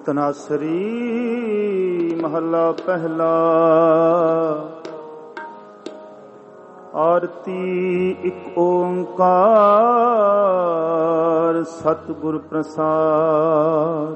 ਤਨਾਸਰੀ ਮਹੱਲਾ ਪਹਿਲਾ। ਆਰਤੀ ਇੱਕ ਓੰਕਾਰ ਸਤਿਗੁਰ ਪ੍ਰਸਾਦ।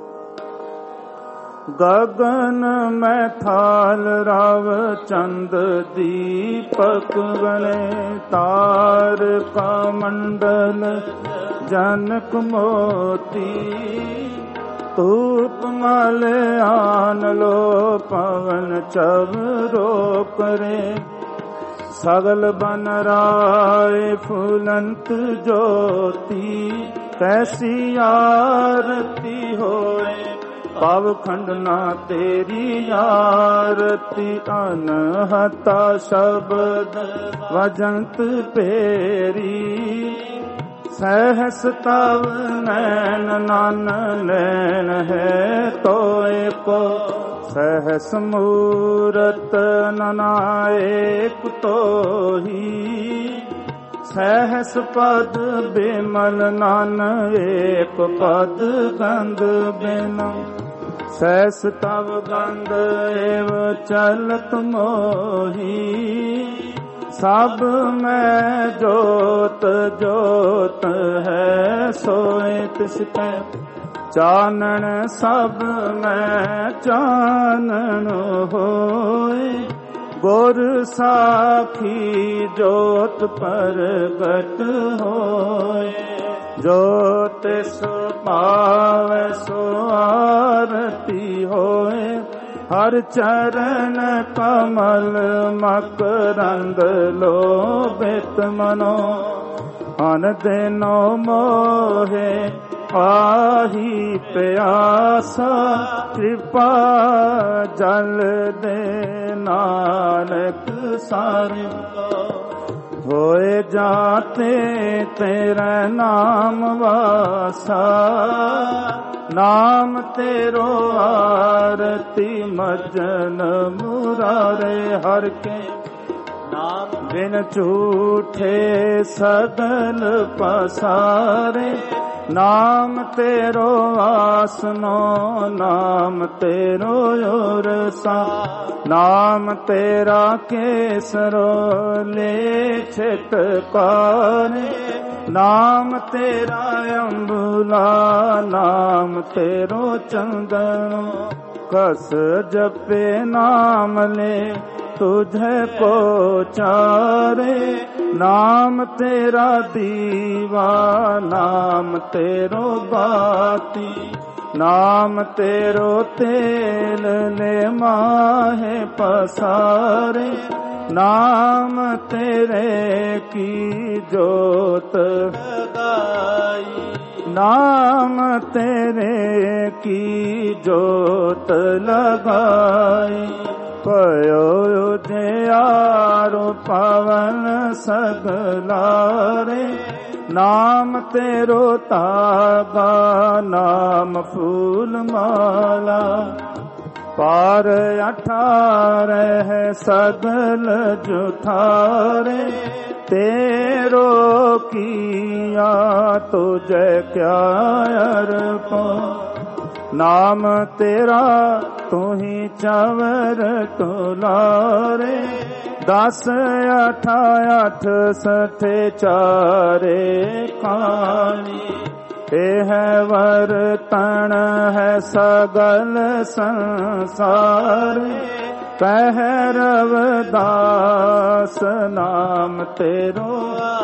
ਗਗਨ ਮੈਂ ਥਾਲ ਰਾਵ ਚੰਦ ਦੀਪਕ ਗਲੇ ਤਾਰਕਾ ਮੰਡਲ ਜਨਕ ਮੋਤੀ ਧੂਪ ਮਲ ਆਨ ਲੋ ਪਵਨ ਚਵਰੋ ਕਰੇ ਸਗਲ ਬਨ ਰਾਏ ਫੁਲੰਤ ਜੋਤੀ ਕੈਸੀ ਆਰਤੀ ਹੋਏ ਪਵ ਖੰਡਨਾ ਤੇਰੀ ਆਰਤੀ ਅਨਹਤਾ ਸ਼ਬਦ ਵਜੰਤ ਪੇਰੀ ਸਹਿਸ ਤਵ ਨੈਣ ਨਨ ਲੈਣ ਹੈ ਤੋਏ ਕੋ ਸਹਿਸ ਮੂਰਤ ਨਨਾਇਕ ਤੋਹੀ ਸਹਿਸ ਪਦ ਬਿਮਲ ਨਨ ਏਕ ਪਦ ਗੰਧ ਬਿਨ ਸਹਿਸ ਤਵ ਗੰਧ ਏਵ ਚਲਤ ਮੋਹੀ ਸਭ ਮੈਂ ਜੋਤ ਜੋਤ ਹੈ ਸੋਏ ਤਿਸ ਕੈ ਚਾਨਣ ਸਭ ਮੈਂ ਚਾਨਣ ਹੋਏ ਗੁਰ ਸਾਖੀ ਜੋਤ ਪ੍ਰਗਟ ਹੋਏ ਜੋ ਤਿਸ ਪਾਵੈ ਸੋ ਆਰਤੀ ਹੋਏ ਹਰ ਚਰਨ ਕਮਲ ਮਕਰੰਦ ਲੋਭਿਤ ਮਨੋ ਅਨ ਦੇਨੋ ਮੋਹੇ ਆਹੀ ਪਿਆਸਾ ਕਿਰਪਾ ਜਲ ਦੇ ਨਾਨਕ ਸਾਰੇ ਹੋਏ ਜਾਤੇ ਤੇਰਾ ਨਾਮ ਵਾਸਾ ਨਾਮ ਤੇਰੋ ਆਰਤੀ ਮਜਨ ਮੁਰਾਰੇ ਹਰ ਕੇ ਨਾਮ ਬਿਨ ਝੂਠੇ ਸਗਲ ਪਸਾਰੇ ਨਾਮ ਤੇਰੋ ਆਸਨੋ ਨਾਮ ਤੇਰੋ ਉਰਸਾ ਨਾਮ ਤੇਰਾ ਕੇਸਰੋ ਲੈ ਛਿਟਕਾਰੇ ਨਾਮ ਤੇਰਾ ਅੰਬੁਲਾ ਨਾਮ ਤੇਰੋ ਚੰਦਨ ਕਸ ਜਪੇ ਨਾਮ ਲੈ ਤੁਝੇ ਪੋਚਾਰੇ ਨਾਮ ਤੇਰਾ ਦੀਵਾ ਨਾਮ ਤੇਰੋ ਬਾਤੀ ਨਾਮ ਤੇਰੋ ਤੇਲ ਲੈ ਮਾਹੇ ਪਸਾਰੇ ਨਾਮ ਤੇਰੇ ਕੀ ਜੋਤ ਲਗਾਈ ਨਾਮ ਤੇਰੇ ਕੀ ਜੋਤ ਲਗਾਈ ਪਇਓ ਜਿਆਰੋ ਪਵਨ ਸਗਲਾਰੇ ਨਾਮ ਤੇਰੋ ਤਾਗਾ ਨਾਮ ਫੂਲ ਮਾਲਾ ਪਾਰ ਅਠਾਰਹਿ ਸਗਲ ਜੁਠਾਰੇ ਤੇਰੋ ਕੀਆ ਤੁਝੈ ਕਿਆ ਅਰਪੋ ਨਾਮ ਤੇਰਾ ਤੁਹੀ ਚਵਰ ਤੁਲਾਰੇ 10 8 8 ਸਠੇ ਚਾਰੇ ਕਾਣੀ ਇਹ ਵਰਤਣ ਹੈ ਸਗਲ ਸੰਸਾਰ ਕਹਿ ਰਵਿਦਾਸ ਨਾਮ ਤੇਰੋ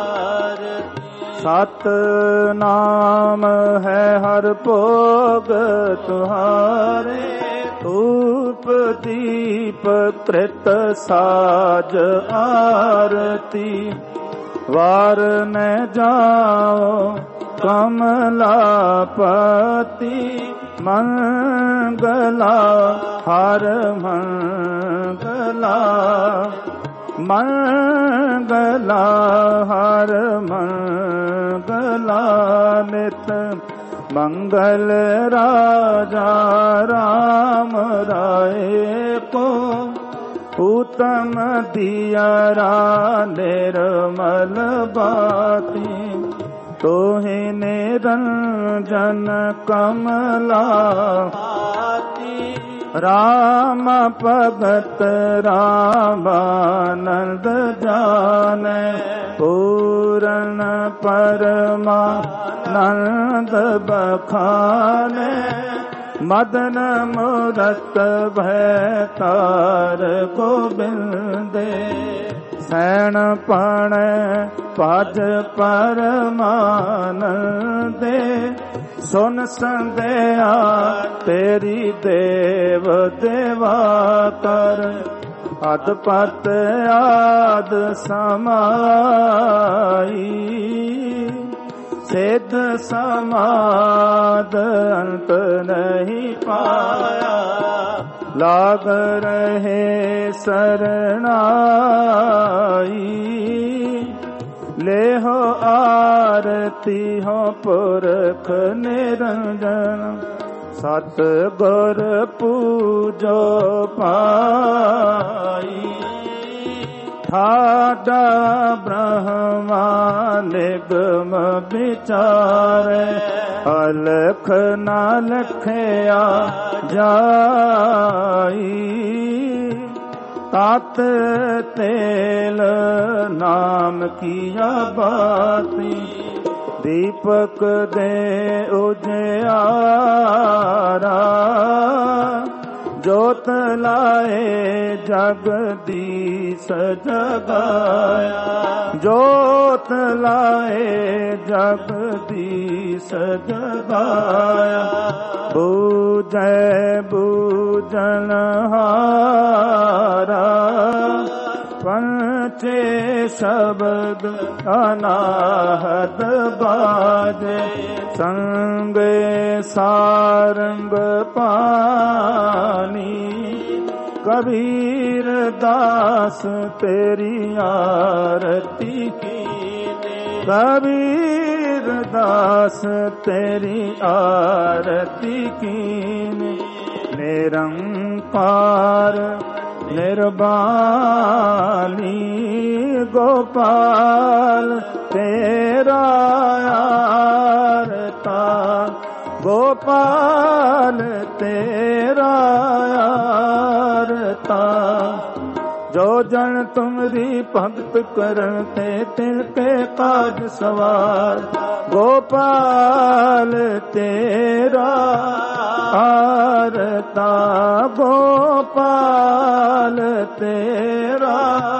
ਸਤ ਨਾਮ ਹੈ ਹਰ ਭੋਗ ਤੁਹਾਰੇ ਧੂਪ ਦੀਪ ਕ੍ਰਿਤ ਸਾਜ ਆਰਤੀ ਵਾਰ ਨ ਜਾਓ ਕਮਲਾਪਤੀ ਮੰਗਲਾ ਹਰ ਮੰਗਲਾ ਮੰਗਲਾ ਹਰ ਮੰਗਲਾ ਨਿਤ ਮੰਗਲ ਰਾਜਾ ਰਾਮ ਰਾਏ ਕੋ ਉਤਮ ਦਿਆਰਾ ਨਿਰਮਲ ਬਾਤੀ तोहि निरंजन कमला राम भगत रामानंद जाने पूर्ण परमानंद बखाने मदन मूरत भयतार गोबिंदे सैन पण पाज परमानंदे सुन संध्या तेरी देव देवा कर अदपत आद समाई सिद्ध समाद अंत नहीं पाया लाग रहे शरणाई ले हो आरती हो पुरख निरंजन सतगुर पूजो पाई ठाडा ब्रह्मा निगम विचारे अलख न लखया जाई तात तेल नाम किया बाती दीपक दे उजियारा जोत लाए जगदीश जगाया जोत लाए जगदीश जगाया बूझे बूझनहारा पंचे शब्द अनाहत बाजे संगे सारंग पानी कबीर दास तेरी आरती की कबीर दास तेरी आरती की निरंकार निर्वाणी गोपाल तेरा आरता गोपाल तेरा आरता जो जन तुमरी भगत करन ते तिनके काज सवार गोपाल तेरा आरता गोपाल तेरा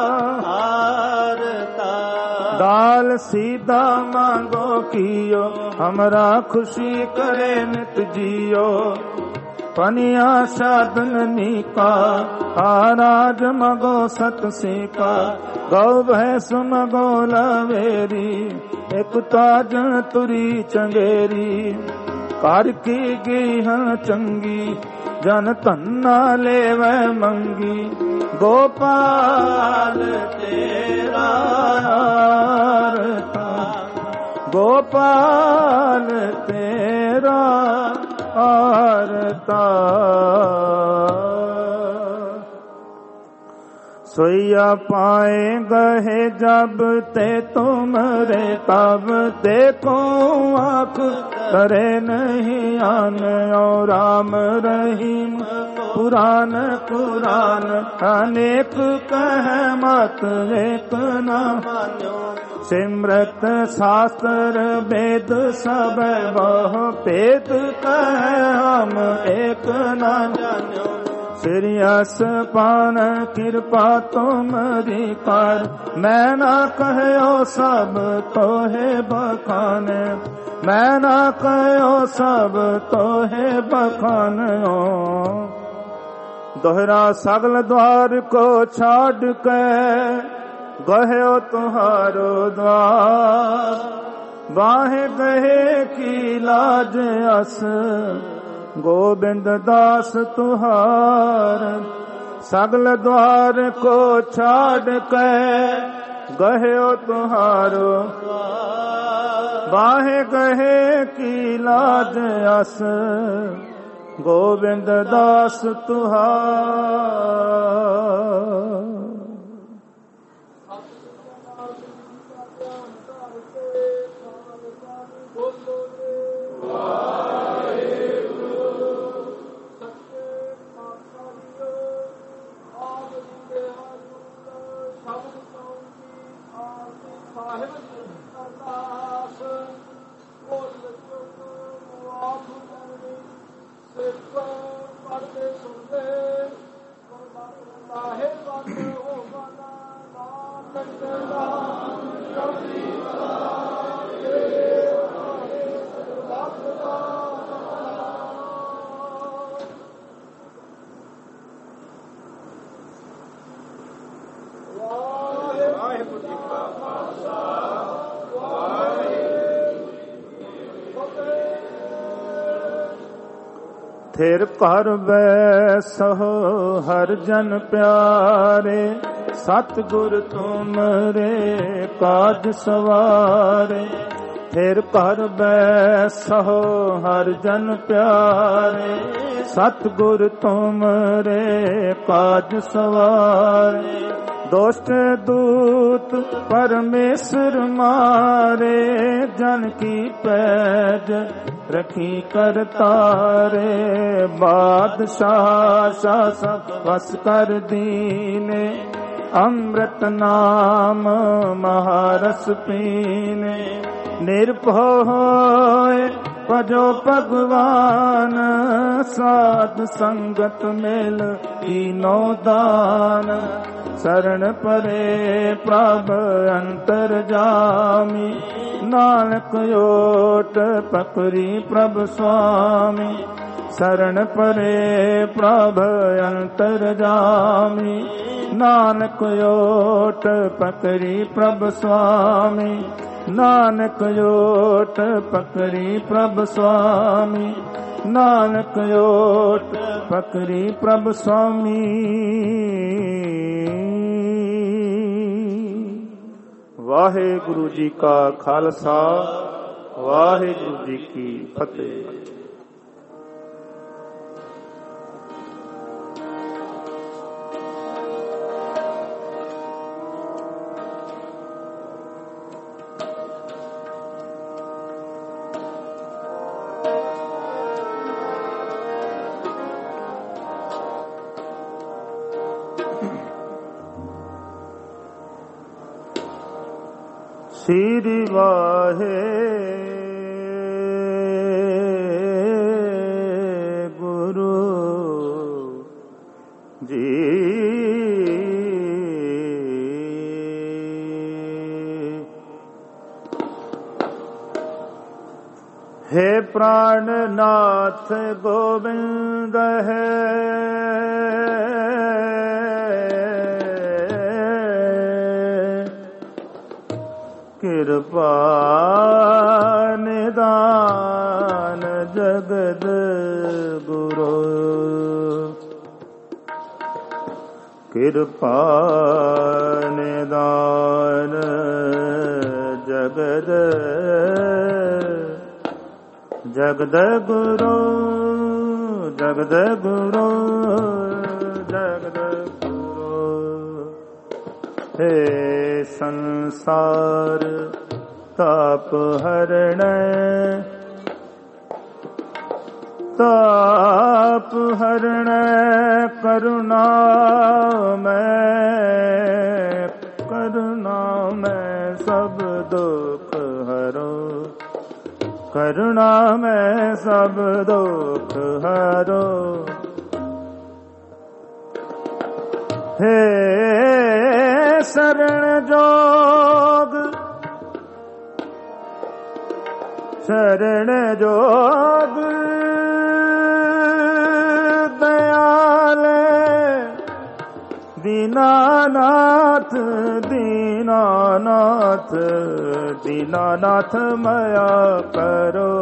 आरता दाल सीधा मांगो कियो हमरा खुशी करे नित जियो पनिया साधन का आराज मगो सत का गौ भैंस मगो लवेरी एक ताजन तुरी चंगेरी कर की गिहन चंगी जन तन्ना ले वह मंगी गोपाल तेरा आरता गोपाल तेरा आरता सोया पाए गहे जब ते तुमरे तब देखो आँख करे नहीं आने और राम रहीम पुराण पुराण अनेक कह मत एक न सिमरत शास्त्र वेद सब वह भेद कह हम एक न सिरियस पान कृपा तुमरी कर मैं ना कहो सब तो है बखाने मैं ना कहो सब तो है बखाने दोहरा सगल द्वार को छाड़ के गहो तुम्हारो द्वार बाहे गहे की लाज अस गोविंद दास तुहार सगल द्वार को छाड़ के गहो तुम्हारो बाहे गहे की लाज अस गोविंद दास तुहार। फिर घर बैसो हर जन प्यारे, सतगुर तुमरे काज सवारे। फिर घर बैसो हर जन प्यारे, सतगुर तुमरे काज सवारे। दुष्ट दूत परमेश्वर मारे, जन की पैज रखी करतारे। बादशाह शासक वस कर दीने, अमृत नाम महारस पीने। निर्भय होए भजो भगवान, साध संगत मेल कीनो दान। शरण परे प्रभ अंतर जामी, नानक ओट पकड़ी प्रभ स्वामी। शरण परे प्रभ अंतर जामी, नानक ओट पकड़ी प्रभ स्वामी। नानक ओट पकड़ी प्रभ स्वामी, नानक ओट पकड़ी प्रभ स्वामी। वाहेगुरु जी का खालसा, वाहेगुरु जी की फतेह। श्री वाहे गुरु जी। हे प्राणनाथ गोविंद है, कृपा निदान जगद गुरु। कृपा निदान जगद जगद गुरु, जगद गुरु, जगद गुरु। हे संसार ताप हरण, ताप हरण करुणा में सब दुख हरो। करुणा में सब दुख हरो। हे शरण जोग, शरण जोग दयाले। दीनानाथ दीनानाथ दीनानाथ मया करो।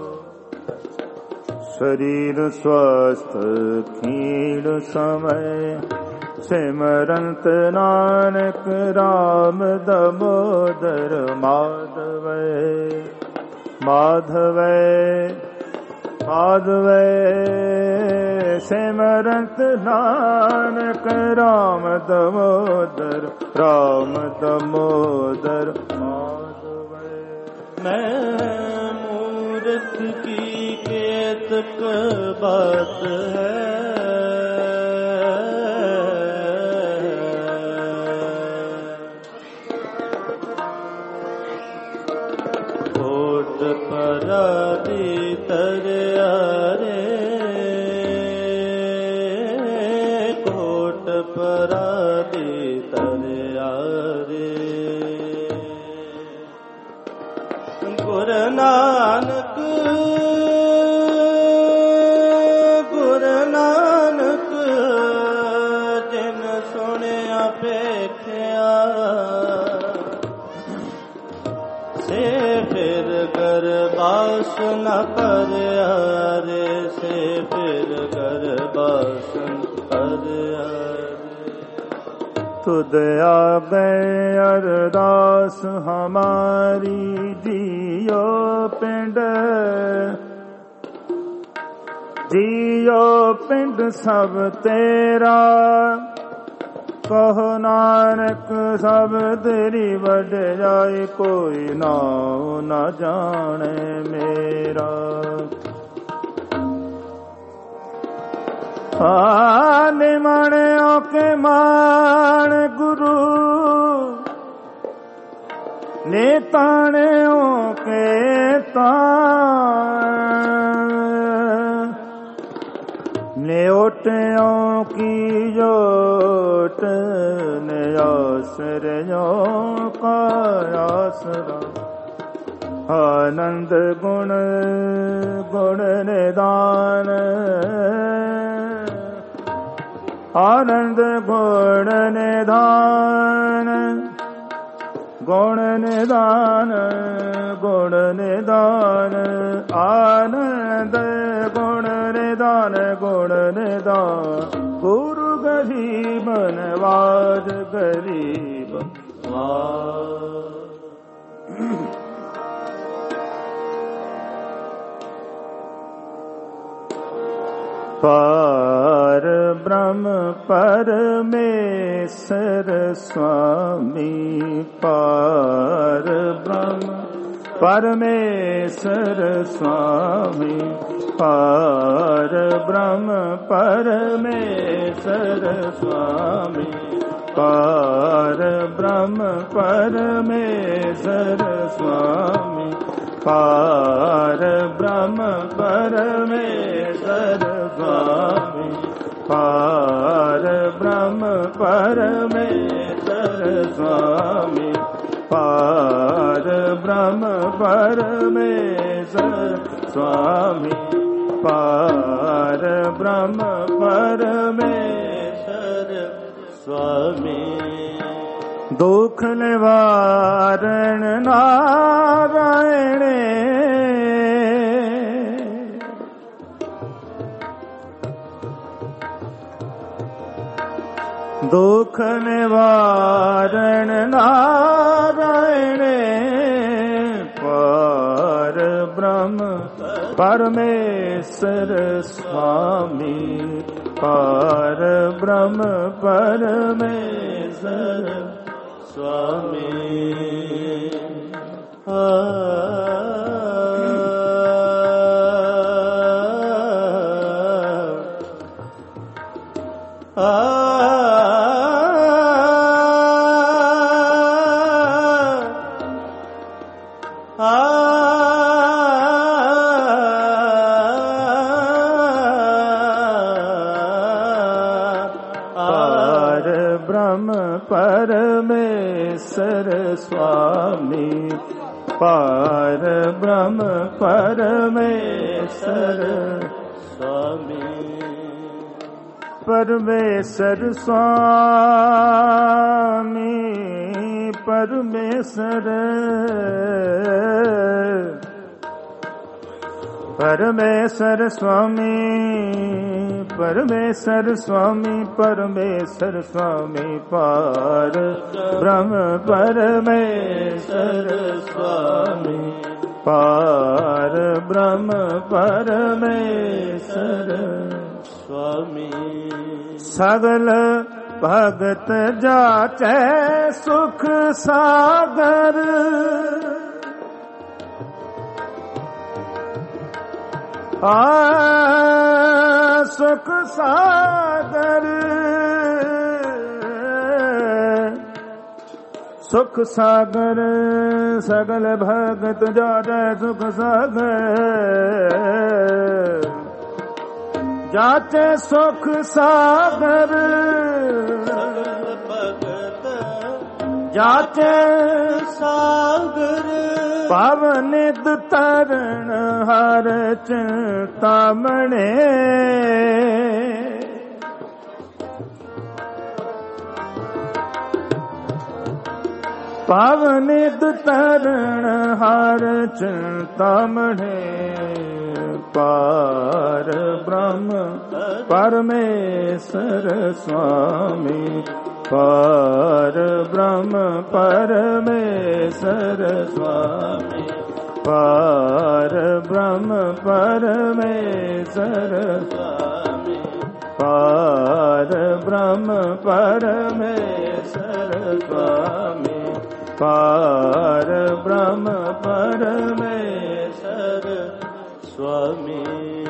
शरीर स्वस्थ क्षीण समय, सिमरंत नानक राम दामोदर माधव। माधव माधव सिमरंत नानक राम दामोदर, राम दामोदर माधव। मैं मूर्ख की केतक बात है, परादी तरयारे, कोट परादी तरयारे। गुरु नानक गुरु नानक जिन सुनिया पेखिया, से फिर कर बासना पर हरे से फिर कर बासन पर हरे। तुद आगे अरदास हमारी जियो पिंड, जियो पिंड सब तेरा। कहो नानक सब तेरी बढ़ जाए, कोई नाम न जाने मेरा। निमणियों के मान गुरु, नेताणियों के तान। न्योटियों की जोट, न्यासरियों का आसरा। आनंद गुण गुण निदान, आनंद गुण निदान। गुण निदान गुण निदान, आनंद गुण निदान गुण निदान। गुरु गरीब नवाज गरीब नवाज। पार ब्रह्म परमेश्वर स्वामी, पार ब्रह्म परमेश्वर स्वामी। पार ब्रह्म परमेश्वर स्वामी, पार ब्रह्म परमेश्वर स्वामी। पार ब्रह्म परमेश्वर स्वामी, पार ब्रह्म परमेश्वर स्वामी। पार ब्रह्म परमेश्वर स्वामी, पार ब्रह्म परमेश्वर स्वामी। दुख निवारण नारायण, दुख निवारण नारायण। पार ब्रह्म परमेश्वर स्वामी, पार ब्रह्म परमेश्वर स्वामी। परमेश्वर स्वामी, पार ब्रह्म परमेश्वर स्वामी। परमेश्वर स्वामी परमेश्वर, परमेश्वर स्वामी परमेश्वर स्वामी, परमेश्वर स्वामी। पार ब्रह्म परमेश्वर स्वामी, पार ब्रह्म परमेश्वर स्वामी। सगल भगत जाचै सुख सागर, सुख सागर। सुख सागर सगल भगत जाचै सुख सागर, जाचै सुख सागर। जाचै सागर, पावनित तरण हर चिंतामणे। पावनित तरण हार चिंतामणे पार ब्रह्म परमेश्वर स्वामी पार ब्रह्म परमेश्वर स्वामी पार ब्रह्म परमेश्वर स्वामी पार ब्रह्म परमेश्वर स्वामी पार ब्रह्म परमेश्वर स्वामी।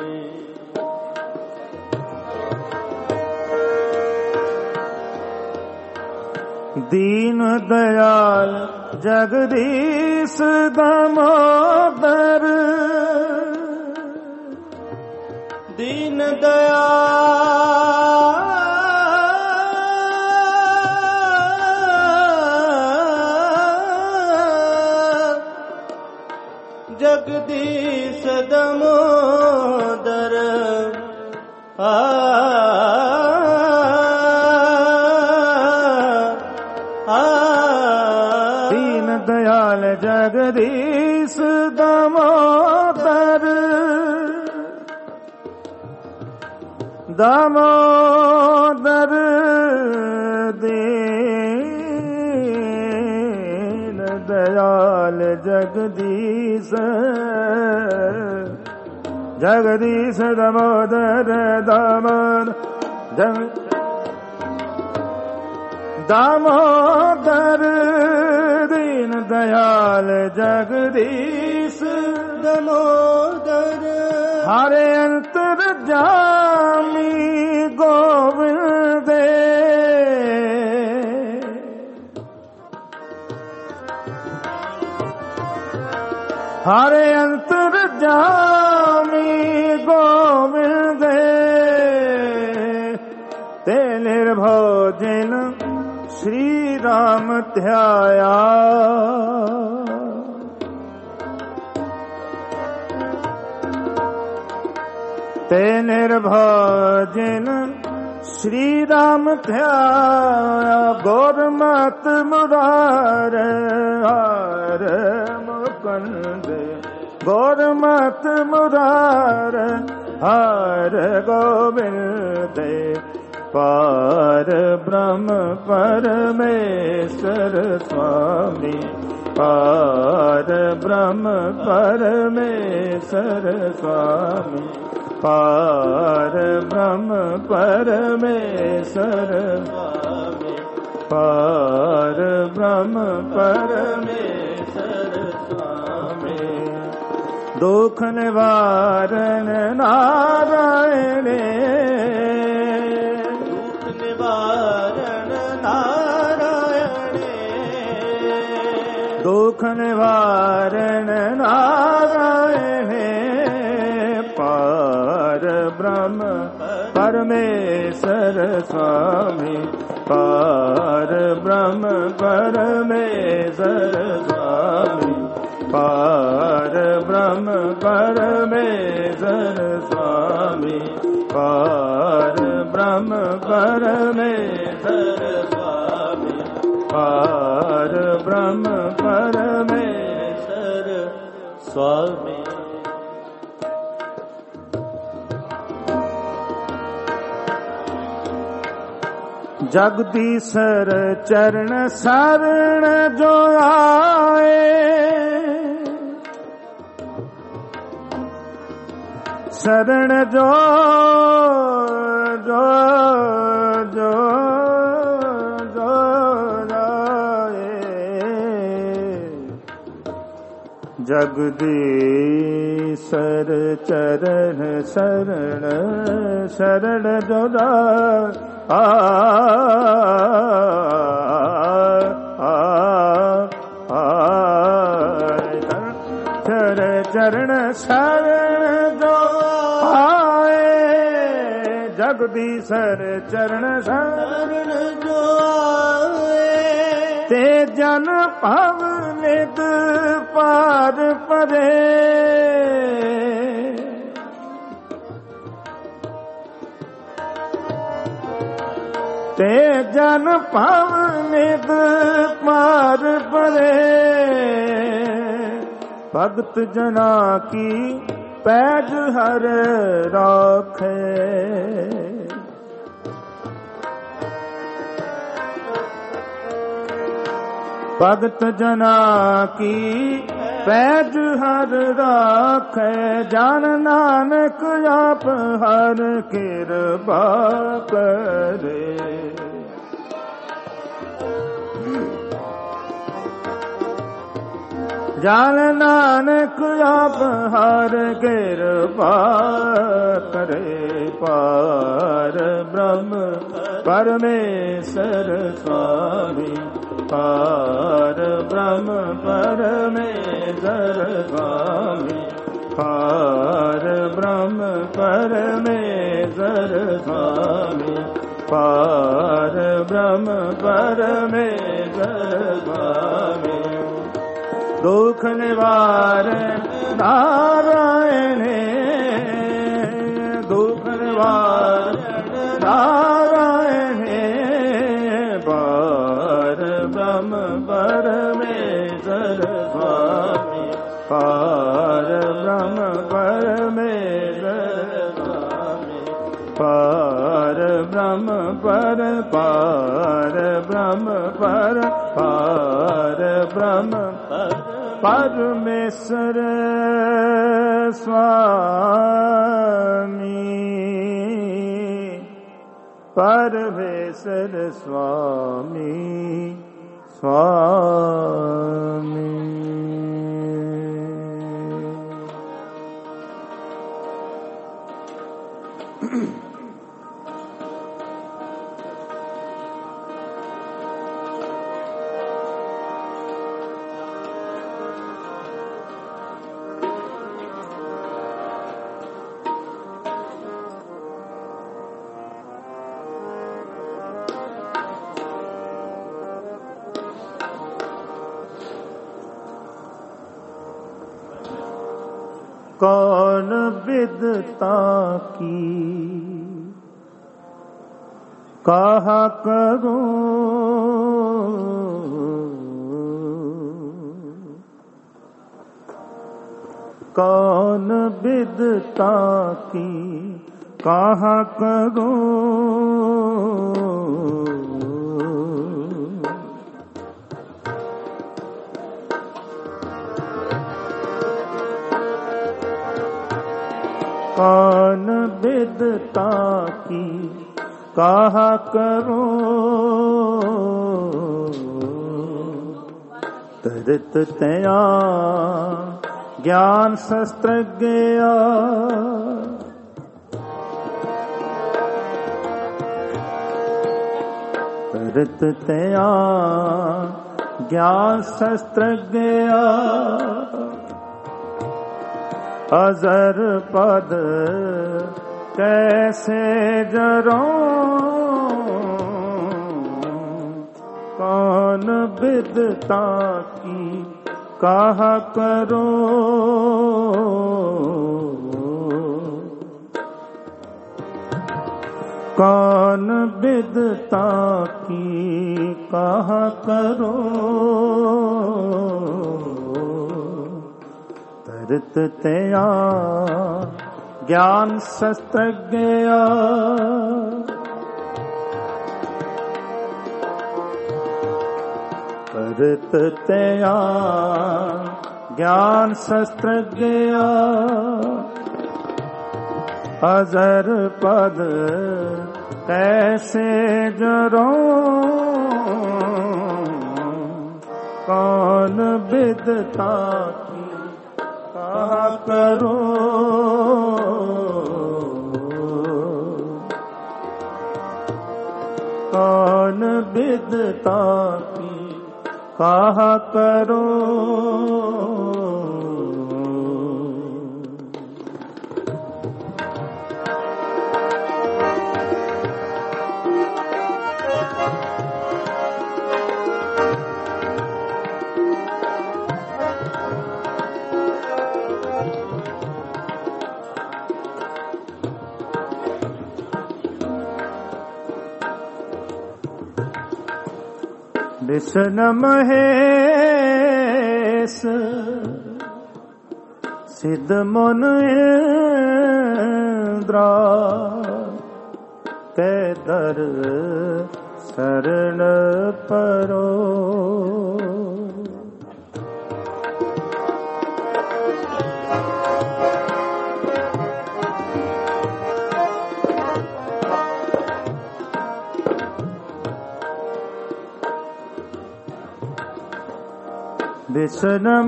दीन दयाल जगदीश दामोदर दीन दयाल जगदीश दामोदर दीन दयाल जगदीश दामोदर दामोदर दीन दयाल जगदीश जगदीश दामोदर दामोदर दामोदर दीन दयाल जगदीश दामोदर हरे अंतर्जामी गोविंद हरे अंतर्जामी गोविंद ते निर्भोजन श्री राम ध्याया ते निर्भोजन श्री राम ध्याया गौरमत मुरार हार मुकुंद गौरमत मुरार हार गोविंद पार ब्रह्म परमेश्वर स्वामी पार ब्रह्म परमेश्वर स्वामी पार ब्रह्म परमेश्वर स्वामी पार ब्रह्म परमेश्वर स्वामी दुख निवारण नारायण दुख निवारण नारायण पार ब्रह्म परमेश्वर स्वामी पार ब्रह्म परमेश्वर स्वामी पार ब्रह्म परमेश्वर स्वामी पार ब्रह्म परमेश्वर स्वामी पार ब्रह्म परमेश्वर स्वामी। जगदीशर चरण शरण जो आए शरण जो जो जो जो जगदीशर चरण शरण शरण जो चरण शरण जो आए जगदीशर चरण शरण जो आए ते जन पवनित पार परे ते जन पवनित पार परे, भगत जना की पैज हर राखे। भगत जना की पैज हर राखे, जान नानक आप हर कृपा करे। जान नानक आप हर कृपा करे। पार ब्रह्म परमेश्वर स्वामी, पार ब्रह्म परमेश्वर स्वामी, पार ब्रह्म परमेश्वर स्वामी, पार ब्रह्म परमेश्वर स्वामी। दुख निवारण नारायण, दुख निवारण नारायण, पार ब्रह्म परमेश्वर स्वामी, पार ब्रह्म परमेश्वर स्वामी, पार ब्रह्म पर, पार ब्रह्म पर, पार ब्रह्म परमेश्वर स्वामी, परमेश्वर स्वामी, स्वामी। कौन विदता की कहा करूं, कौन विदता की कहा करूं। कौन विदता की कहा करूं। तरत तया ज्ञान शस्त्र गया, तरत तया ज्ञान शस्त्र गया। अजर पद कैसे जरूं, कौन विदता की कहा करूं। कौन विदता की कहा करूं। तरत तया ज्ञान शस्त्र गया। तरत तया ज्ञान शस्त्र गया। अजर पद कैसे जरूं, कौन विदता की कहा करूं। कौन विदता की कहा करूं। विष्णु महेश सिद्ध मुन इंद्रा कै दर शरण परो। विष्णु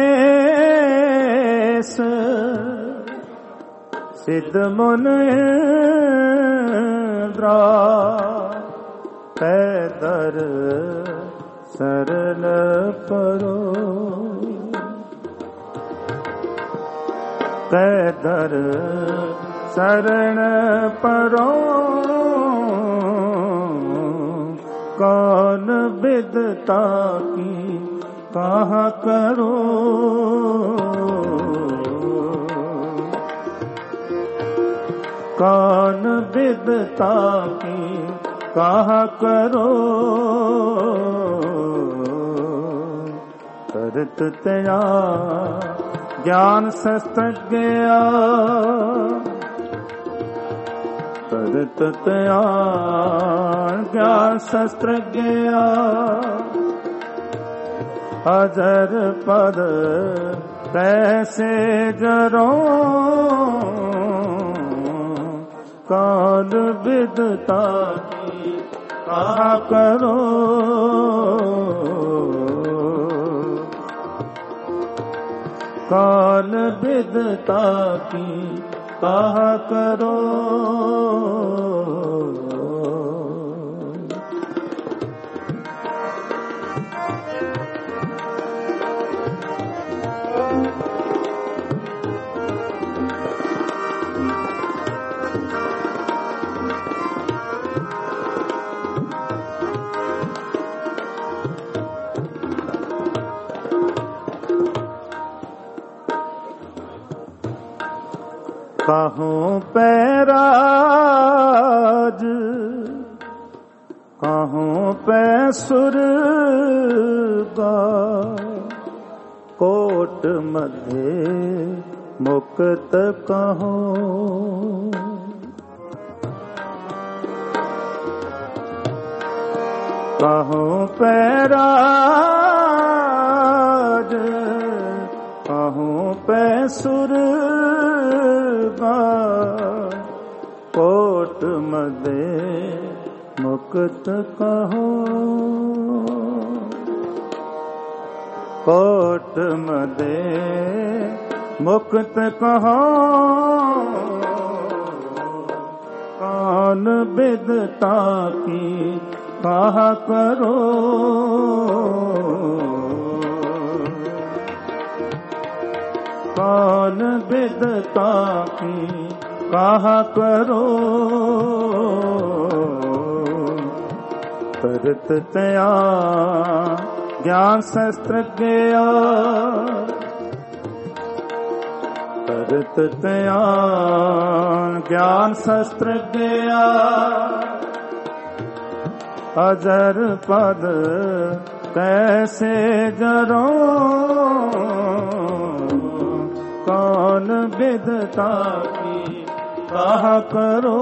महेश सिद्ध मुन इंद्रा कै दर शरण परो। कै दर शरण परो। कौन विदता की कहाँ करो। कौन विदता की कहाँ करो। करत तया ज्ञान शस्त्र गया। करत तया ज्ञान शस्त्र गया। अजर पद कैसे जरो। कौन विदता की कहाँ करो। कौन विदता की कहाँ करो। कहूँ पैराज कहूँ पैसुर कोट मध्य मुक्त कहूँ। कहूँ पैराज कहूँ पैसुर कोट मदे मुक्त कहो। कोट मदे मुक्त कहो। कौन विदता की कहा करो। कौन विदता की कहा करो। करत तया ज्ञान शस्त्र गया। करत तया ज्ञान शस्त्र गया। अजर पद कैसे जरो। कौन विदता की कहा करो।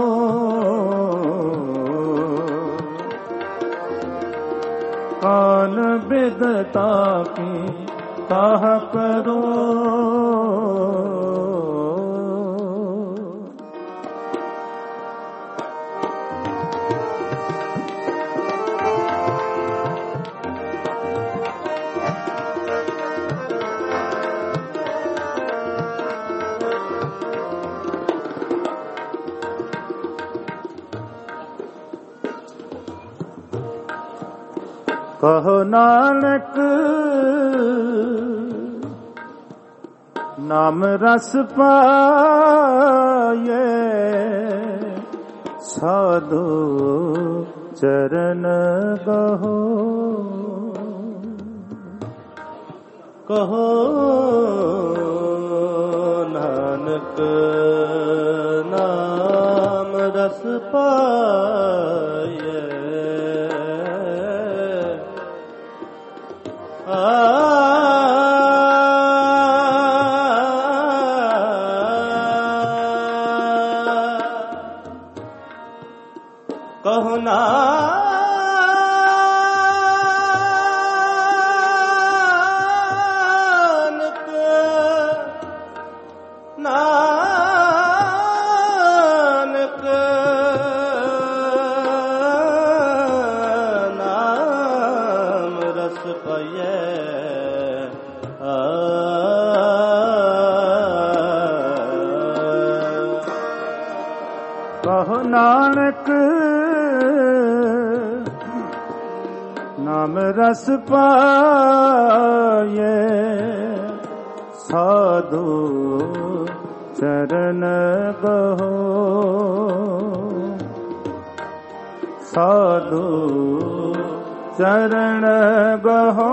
कौन विदता की कहा करो। कहो नानक नाम रस पाए। साधु चरण गहो। कहो नानक नाम रस पाए। ਕਹੋ ਨਾਨਕ ਨਾਨਕ ਨਾਮ ਰਸ ਪਾਈਐ ਕਹੋ ਨਾਨਕ ਨਾਮ ਰਸ ਪਾਈਐ ਸਾਧੂ ਚਰਨ ਗਹੋ ਸਾਧੂ ਚਰਨ ਗਹੋ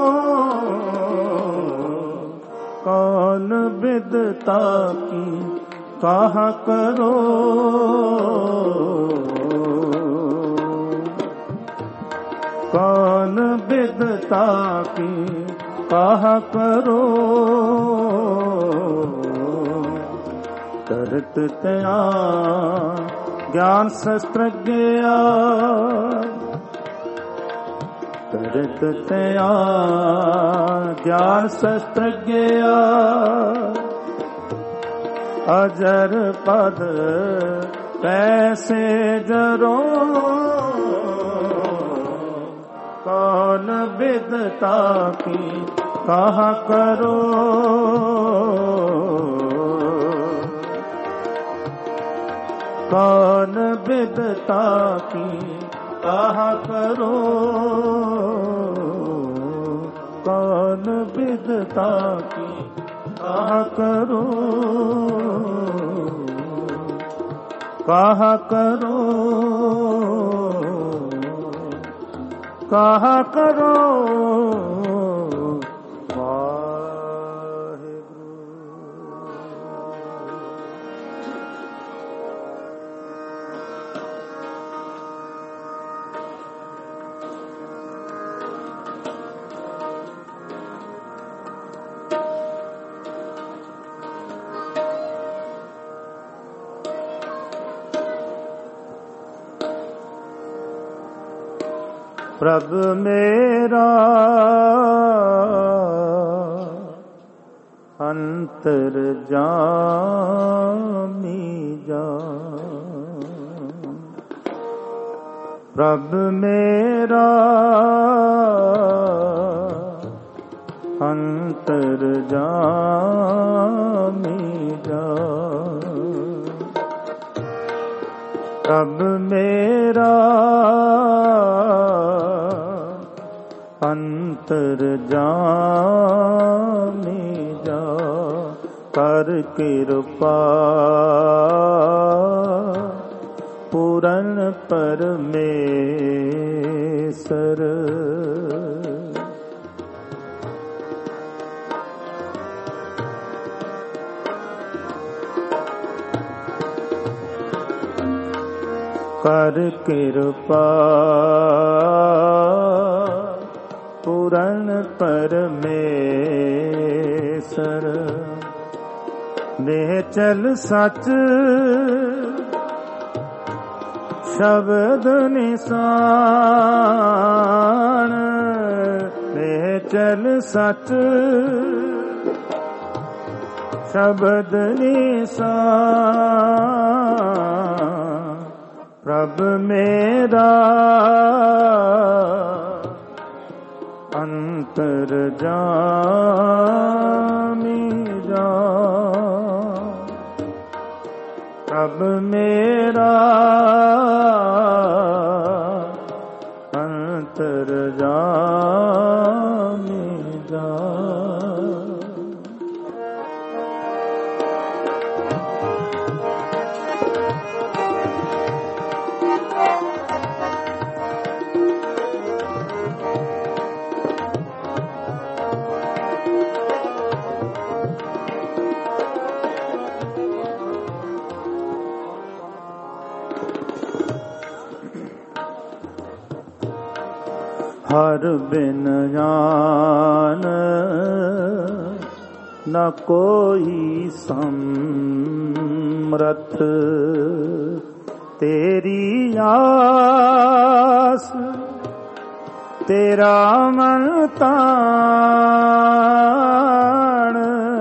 ਕੌਣ ਬਿਦਤਾ ਕੀ ਕਾਹਾ ਕਰੋ ਕੌਣ ਬਿਦਤਾ ਕੀ ਕਾਹਾ ਕਰੋ ਤਰਤ ਤਿਆ ਗਿਆਨ ਸ਼ਸਤਰ ਗਿਆ ਤਰਤ ਤਿਆ ਗਿਆਨ ਸ਼ਸਤਰ ਗਿਆ ਅਜਰ ਪਦ ਪੈਸੇ ਜਰੋ ਕੌਣ ਬਿਦਤਾ ਕੀ ਕਾਹਾ ਕਰੋ ਕੌਣ ਬਿਦਤਾ ਕੀ ਕਾਹਾ ਕਰੋ ਕੌਣ ਬਿਦਤਾ ਕੀ ਕਾਹਾ ਕਰੋ ਕਾਹਾ ਕਰੋ ਕਾਹਾ ਕਰੋ ਪ੍ਰਭ ਮੇਰਾ ਅੰਤਰ ਜਾਮੀ ਜਾਨ ਪ੍ਰਭ ਮੇਰਾ ਅੰਤਰ ਜਾਮੀ ਜਾਨ ਪ੍ਰਭ ਮੇਰਾ ਅੰਤਰ ਜਾਮੀ ਜਾ ਕਰ ਕਿਰਪਾ ਪੂਰਨ ਪਰਮੇਸ਼ਰ ਕਰ ਕਿਰਪਾ ਪੂਰਨ ਪਰਮੇਸ਼ਰ ਦੇਹ ਚਲ ਸੱਚ ਸ਼ਬਦ ਨਿਸ਼ਾਨ ਦੇਹ ਚਲ ਸੱਚ ਸ਼ਬਦ ਨਿਸ਼ਾਨ ਪ੍ਰਭ ਮੇਰਾ ਅੰਤਰ ਜਾਮੀ ਜਾ ਪ੍ਰਭ ਮੇਰਾ ਅੰਤਰ ਜਾਮੀ ਜਾ ਹਰ ਬਿਨ ਜਾਨ ਨ ਕੋਈ ਸਮਰਥ ਤੇਰੀ ਆਸ ਤੇਰਾ ਮਨ ਤਾਣ,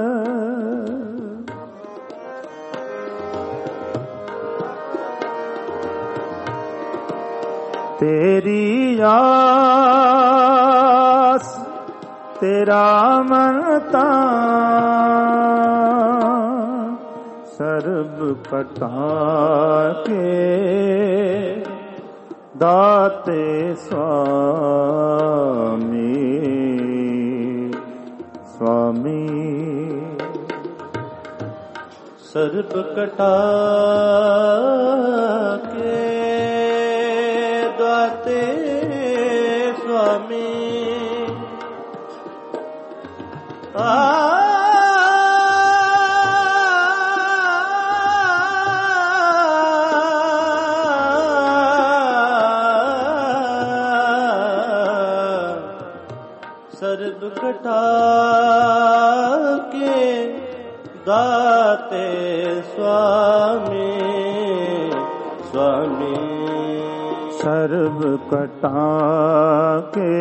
ਤੇਰੀ ਆਸ ਤੇਰਾ ਮਨ ਤਾਣ, ਸਰਬ ਘਟਾ ਕੇ ਦਾਤੇ ਸੁਆਮੀ ਸੁਆਮੀ। ਸਰਬ ਘਟਾ ਕੇ ਦਾਤੇ ਸੁਆਮੀ। ਸਰਬ ਘਟਾ ਕੇ ਦਾਤੇ ਸੁਆਮੀ ਸੁਆਮੀ। ਸਰਬ ਘਟਾ ਕੇ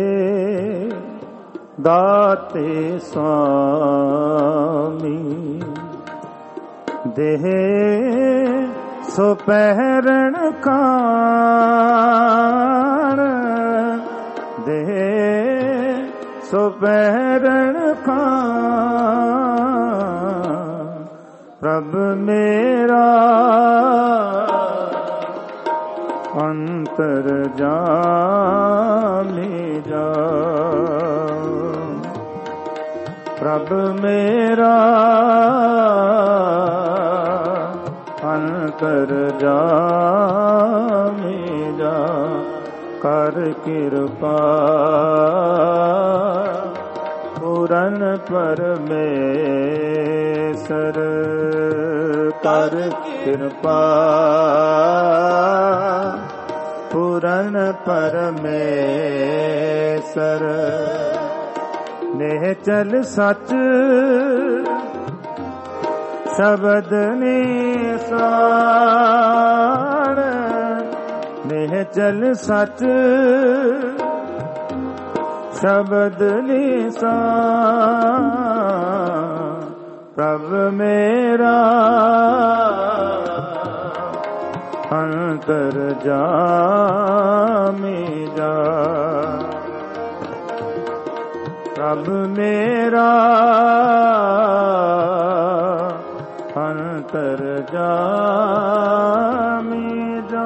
ਦਾਤੇ ਸੁਆਮੀ, ਦੇਹ ਸੋ ਪਹਿਰਣ ਖਾਣ, ਦੇਹ ਸੋ ਪਹਿਰਣ ਖਾਣ, ਪ੍ਰਭ ਮੇਰਾ ਅੰਤਰ ਜਾਮੀ ਜਾ, ਪ੍ਰਭ ਮੇਰਾ ਅੰਤਰ ਜਾਮੀ ਜਾ, ਕਰ ਕਿਰਪਾ ਪੂਰਨ ਪਰਮੇਸ਼ਰ, ਕਰ ਕਿਰਪਾ ਪੂਰਨ ਪਰਮੇਸ਼ਰ। ਨਿਹਚਲ ਸੱਚ ਸ਼ਬਦ ਨਿਸਾਨ, ਨਿਹਚਲ ਸੱਚ ਸ਼ਬਦ ਨਿਸਾਨ, ਪ੍ਰਭ ਮੇਰਾ ਅੰਤਰ ਜਾਮੀ ਜਾ, ਪ੍ਰਭ ਮੇਰਾ ਅੰਤਰ ਜਾਮੀ ਜਾ।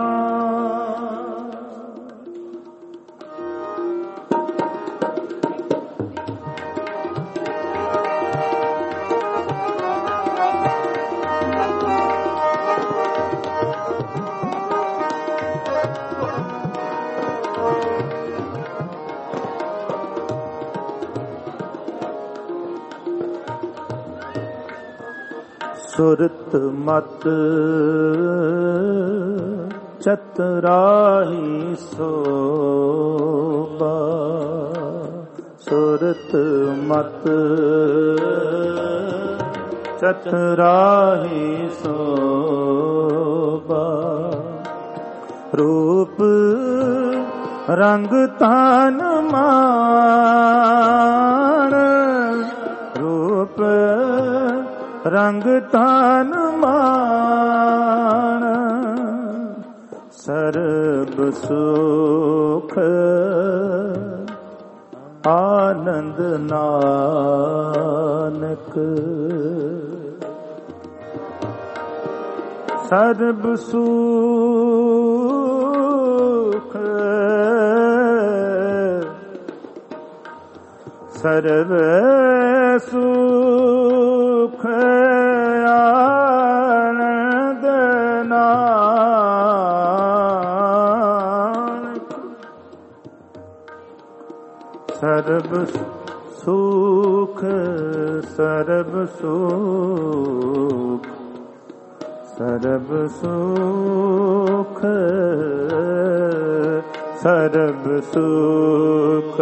ਸੁਰਤ ਮਤ ਚਤੁਰਾਹੀ ਸੋਭਾ, ਸੁਰਤ ਮਤ ਚਤੁਰਾਹੀ ਸੋਭਾ, ਰੂਪ ਰੰਗ ਤਨ ਮਾਨ, ਰੂਪ ਰੰਗ ਤਨ ਮਾਨ, ਸਰਬ ਸੁਖ ਆਨੰਦ ਨਾਨਕ, ਸਰਬ ਸੁਖ ਸਰਬ ਸੁਖ ਆਨੰਦ ਨਾਨਕ, ਸਰਬ ਸੁਖ ਸਰਬ ਸੁਖ ਸਰਬ ਸੁਖ ਸਰਬ ਸੁਖ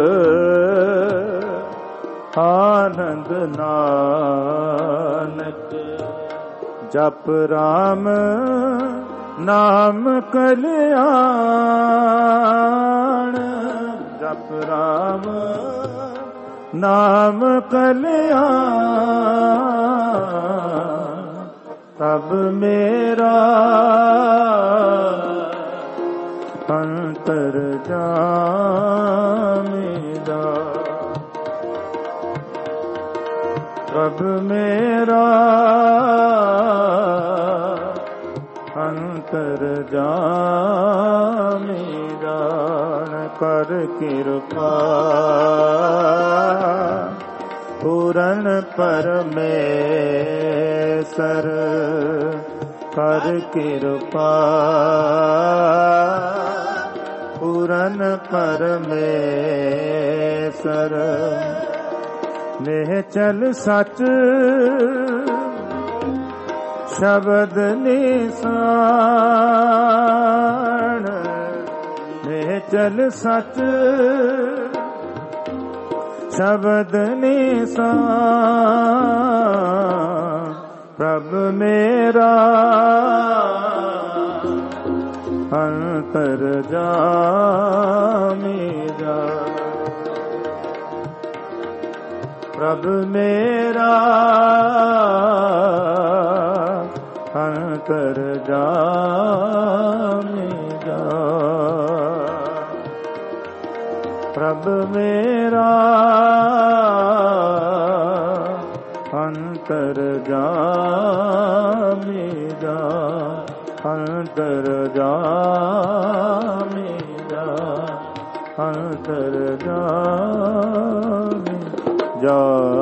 ਆਨੰਦ ਨਾਨਕ, ਜਪ ਰਾਮ ਨਾਮ ਕਲਿਆਣ, ਜਪ ਰਾਮ ਨਾਮ ਕਲਿਆਣ, ਤਬ ਮੇਰਾ ਅੰਤਰ ਜਾਮੇਗਾ। ਪ੍ਰਭ ਮੇਰਾ ਅੰਤਰ ਜਾਮੇਗਾ। ਕਰ ਕਿਰਪਾ ਪੂਰਨ ਪਰਮੇਸ਼ਰ, ਕਰ ਕਿਰਪਾ ਪੂਰਨ ਪਰਮੇਸ਼ਰ। ਨਿਹਚਲ ਸਚ ਸ਼ਬਦ ਨਿਸਾਨ, ਨਿਹਚਲ ਸਚ ਸ਼ਬਦ ਨਿਸਾਨ। ਪ੍ਰਭ ਮੇਰਾ ਅੰਤਰ ਜਾਮੇਗਾ। ਪ੍ਰਭ ਮੇਰਾ ਅੰਤਰ ਜਾਮੇਗਾ। ਪ੍ਰਭ ਮੇਰਾ ਅੰਤਰ ਜਾਮੇਗਾ। ਅੰਤਰ ਜਾਮੇਗਾ। ਅੰਤਰ ਜਾਮੇਗਾ।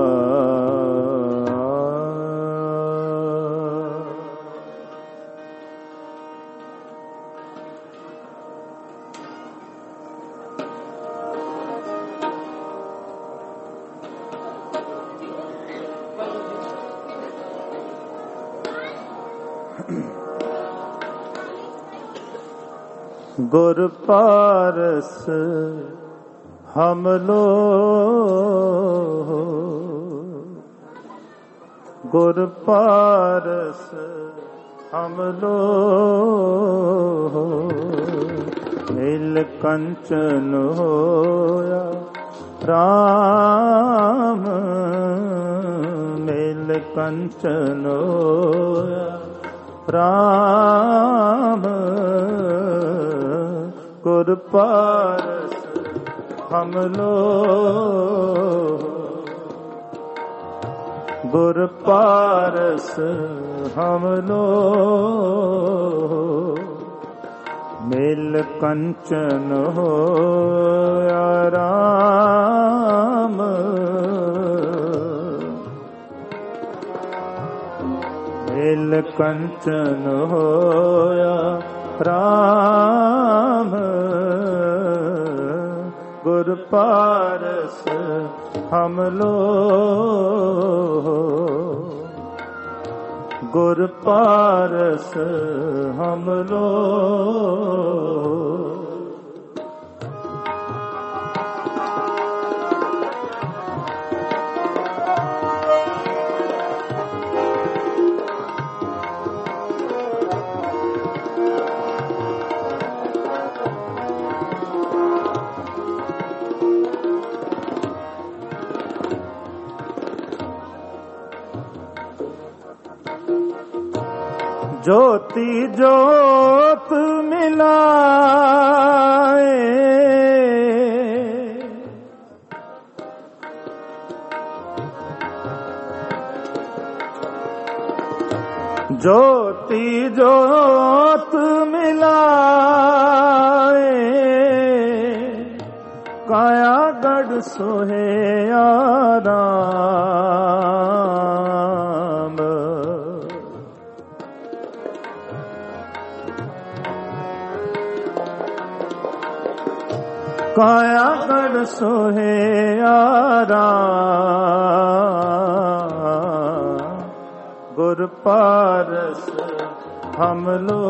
ਗੁਰ ਪਾਰਸ ਹਮ ਲੋਗ, ਗੁਰ ਪਾਰਸ ਹਮ ਲੋਗ। ਨੀਲ ਕੰਚਨ ਹੋਇਆ ਰਾਮ, ਨੀਲ ਕੰਚਨ ਹੋਇਆ ਰਾਮ। ਗੁਰ ਪਾਰਸ ਹਮ ਲੋਗ, ਗੁਰ ਪਾਰਸ ਹਮ ਲੋਗ। ਮਿਲ ਕੰਚਨ ਹੋਇਆ ਰਾਮ, ਮਿਲ ਕੰਚਨ ਹੋਇਆ ਰਾਮ। ਗੁਰ ਪਾਰਸ ਹਮ ਲੋਗ, ਗੁਰ ਪਾਰਸ ਹਮ ਲੋਗ। ज्योति ज्योत मिलाए, ज्योति ज्योत मिलाए। काया गढ़ सोहे आराम, काया गढ़ सोहे आराम। गुर पारस हम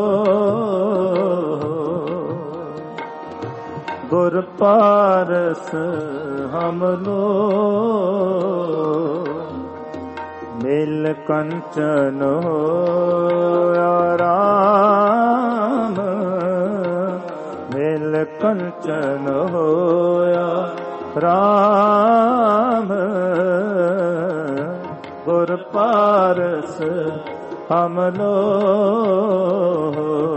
लोग, गुर पारस हम लोग। ਮਿਲ ਕੰਚਨ ਹੋਇਆ ਰਾਮ, ਮਿਲ ਕੰਚਨ ਹੋਇਆ ਰਾਮ। ਗੁਰ ਪਾਰਸ ਹਮ ਲੋਗ,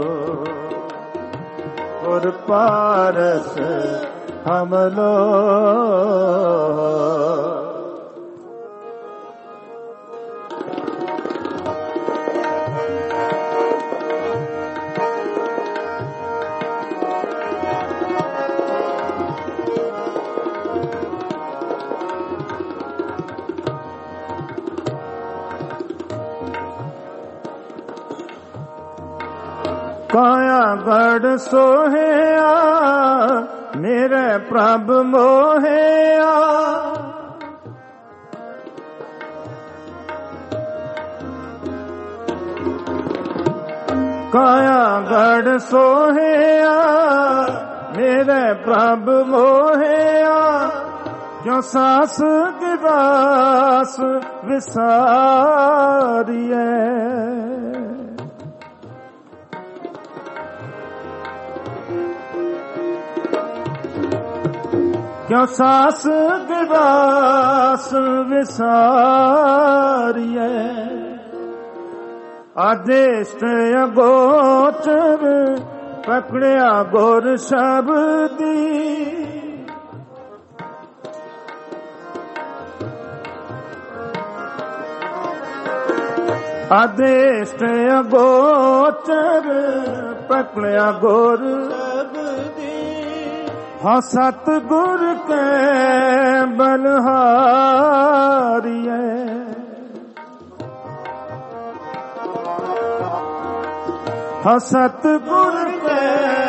ਗੁਰ ਪਾਰਸ ਹਮ ਲੋਗ। ਕਾਇਆ ਗੜ ਸੋਹਿਆ ਮੇਰੇ ਪ੍ਰਭ ਮੋਹਿਆ, ਕਾਇਆ ਗੜ ਸੋਹਿਆ ਮੇਰੇ ਪ੍ਰਭ ਮੋਹਿਆ। ਕਿਉ ਸਾਸ ਗਿਰਾਸ ਵਿਸਾਰੀਐ, ਕਿਉ ਸਾਸ ਗਿਰਾਸ ਵਿਸਾਰੀਐ। ਆਦੇਸ਼ ਅਗੋਚਰ ਪਕੜਿਆ ਗੁਰ ਸ਼ਬਦੀ, ਆਦੇਸ਼ ਅਗੋਚਰ ਪਕੜਿਆ ਗੁਰ ਸ਼ਬਦੀ। ਹਾਂ ਸਤਿਗੁਰ ਕੇ ਬਲਹਾਰੀਐ, ਹਾਂ ਸਤਿਗੁਰ ਕੇ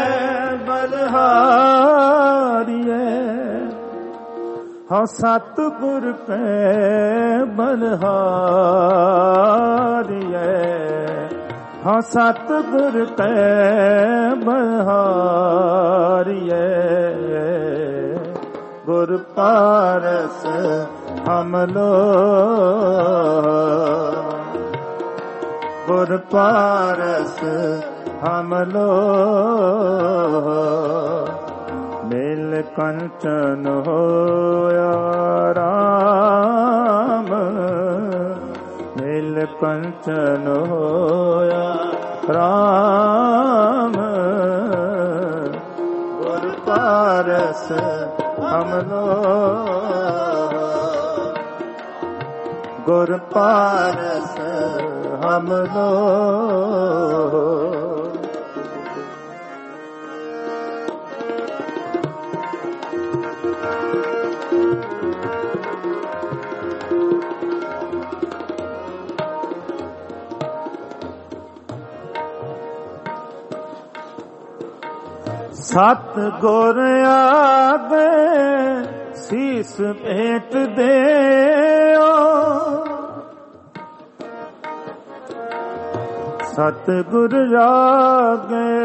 ਬਲਹਾਰੀਐ, ਹਾਂ ਸਤਿਗੁਰ ਕੇ ਬਲਹਾਰੀਐ, ਹਾਂ ਸਤਿਗੁਰ ਕੇ ਬਲਹਾਰੀਐ। ਗੁਰ ਪਾਰਸ ਹਮ ਲੋਗ, ਗੁਰ ਪਾਰਸ ਹਮ ਲੋਗ। ਮਿਲ ਕੰਚਨ ਹੋਇਆ ਰਾਮ, ਮਿਲ ਕੰਚਨ ਹੋਇਆ ਰਾਮ। ਗੁਰ ਪਾਰਸ ਹਮ ਲੋਗ, ਗੁਰ ਪਾਰਸ ਹਮ ਲੋਗ। ਸਤ ਗੁਰ ਆਗੇ ਸੀਸ ਭੇਟ ਦੇਓ, ਸਤ ਗੁਰ ਆਗੇ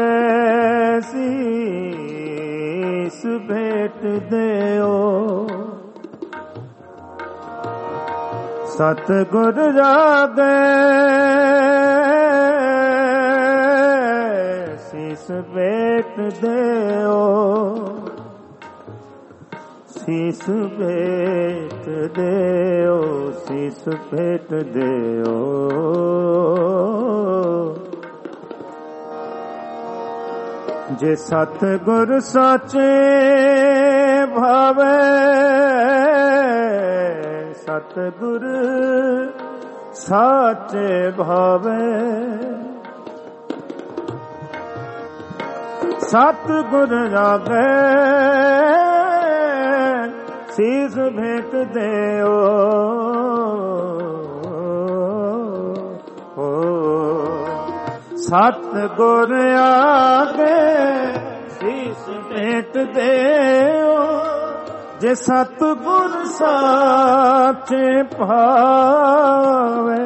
ਸੀਸ ਭੇਟ ਦੇਓ, ਸਤ ਗੁਰ ਆਗੇ ਸੀਸ ਭੇਟ ਦੇਓ, ਸੀਸ ਭੇਟ ਦੇਓ, ਸੀਸ ਭੇਟ ਦੇਓ। ਜੇ ਸਤਿਗੁਰ ਸਾਚੇ ਭਾਵੇ, ਸਤਿਗੁਰ ਸਾਚੇ ਭਾਵੇ, ਸਤਿਗੁਰ ਆਗੇ ਸੀਸ ਭੇਟ ਦੇਓ। ਸਤਿਗੁਰ ਆਗੇ ਸੀਸ ਭੇਟ ਦੇਓ, ਜੇ ਸਤਿਗੁਰ ਸਾਚੇ ਭਾਵੇ।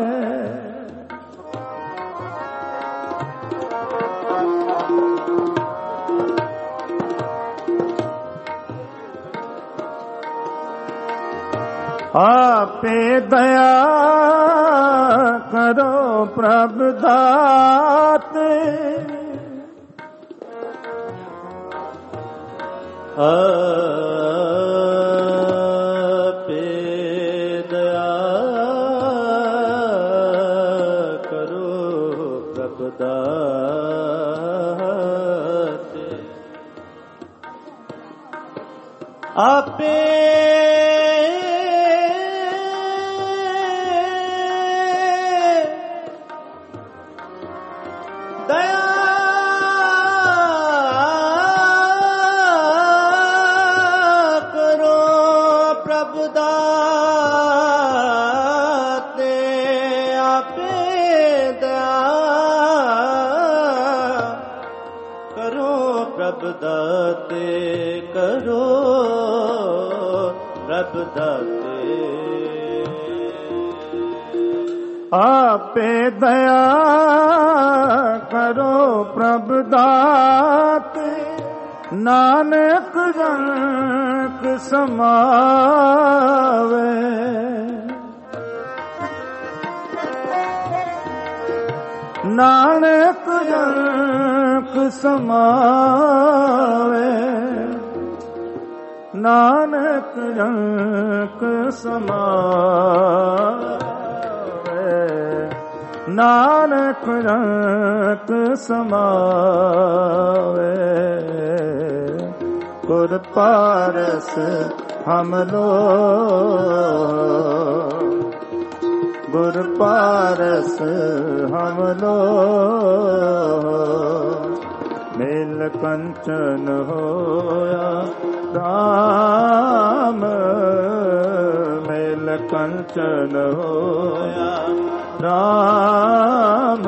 ਆਪੇ ਦਇਆ करो प्रभु दाते। आपे दया करो प्रभु दाते। आपे दाते करो प्रभु दाते। आपे दया करो प्रभु दाते। नानक जनक समावे। नानक जनक समावे। नानक जनक समावे। नानक जनक समावे। गुर पारस हम लोग। गुर पारस हम लोग। नील कंचन होया राम। नील कंचन होया राम।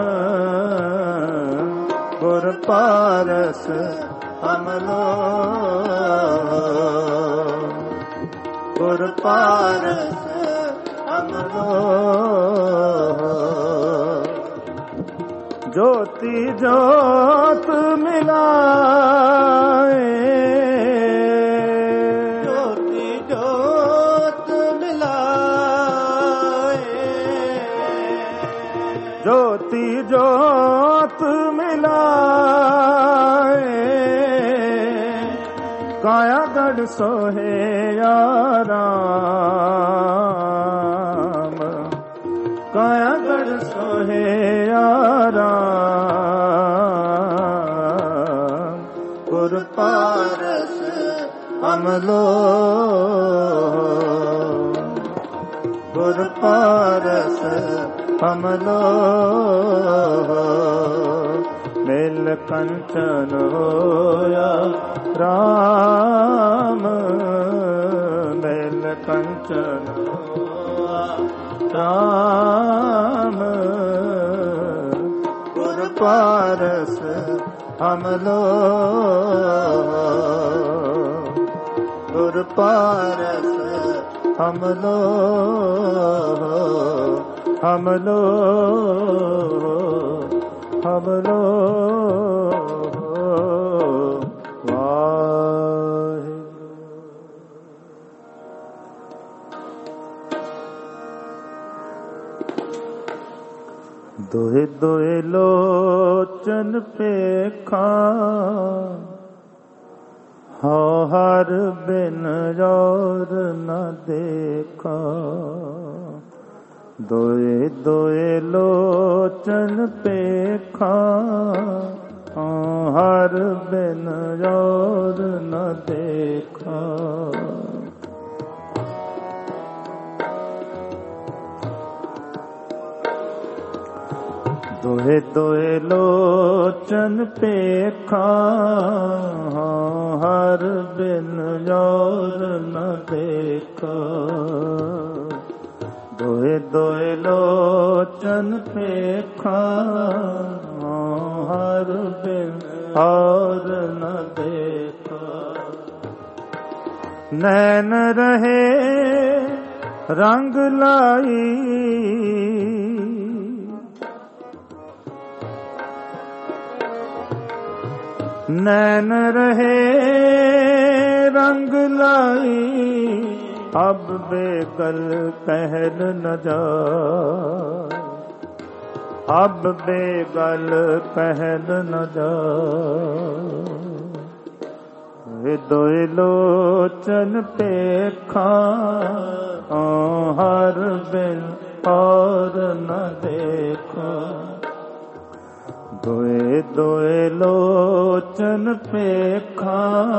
गुर पारस हम लोग। गुर पारस हम लोग। ज्योति ज्योत मिलाए। ज्योति ज्योत मिलाए। ज्योति ज्योत मिलाए। काया गढ़ सोहे राम। काया गढ़ सोहे राम। गुर पारस हम लोग। गुर पारस हम लोग। नील कंचन होया राम। नील कंचन होया राम। गुर पारस हम लोग। गुर पारस हम लोग। हम लोग। हम लोग। दोहे दोहे लोचन पेखा। हाँ हर बिन और न देखा। दोहे दोहे लोचन पेखा। हाँ हर बिन और न देखा। दोहे दोहे लोचन पेखा। हर बिन और न देखा। दोहे दोहे लोचन पेखा। हर बिन और न देखा। नैन रहे रंग लाई। नैन रहे रंग लाई। अब बेकल कहल न जाए। अब बेगल कहल न जाए। दोय लोचन पेखा हर बिन और न देखो। दोए दोए लोचन पेखा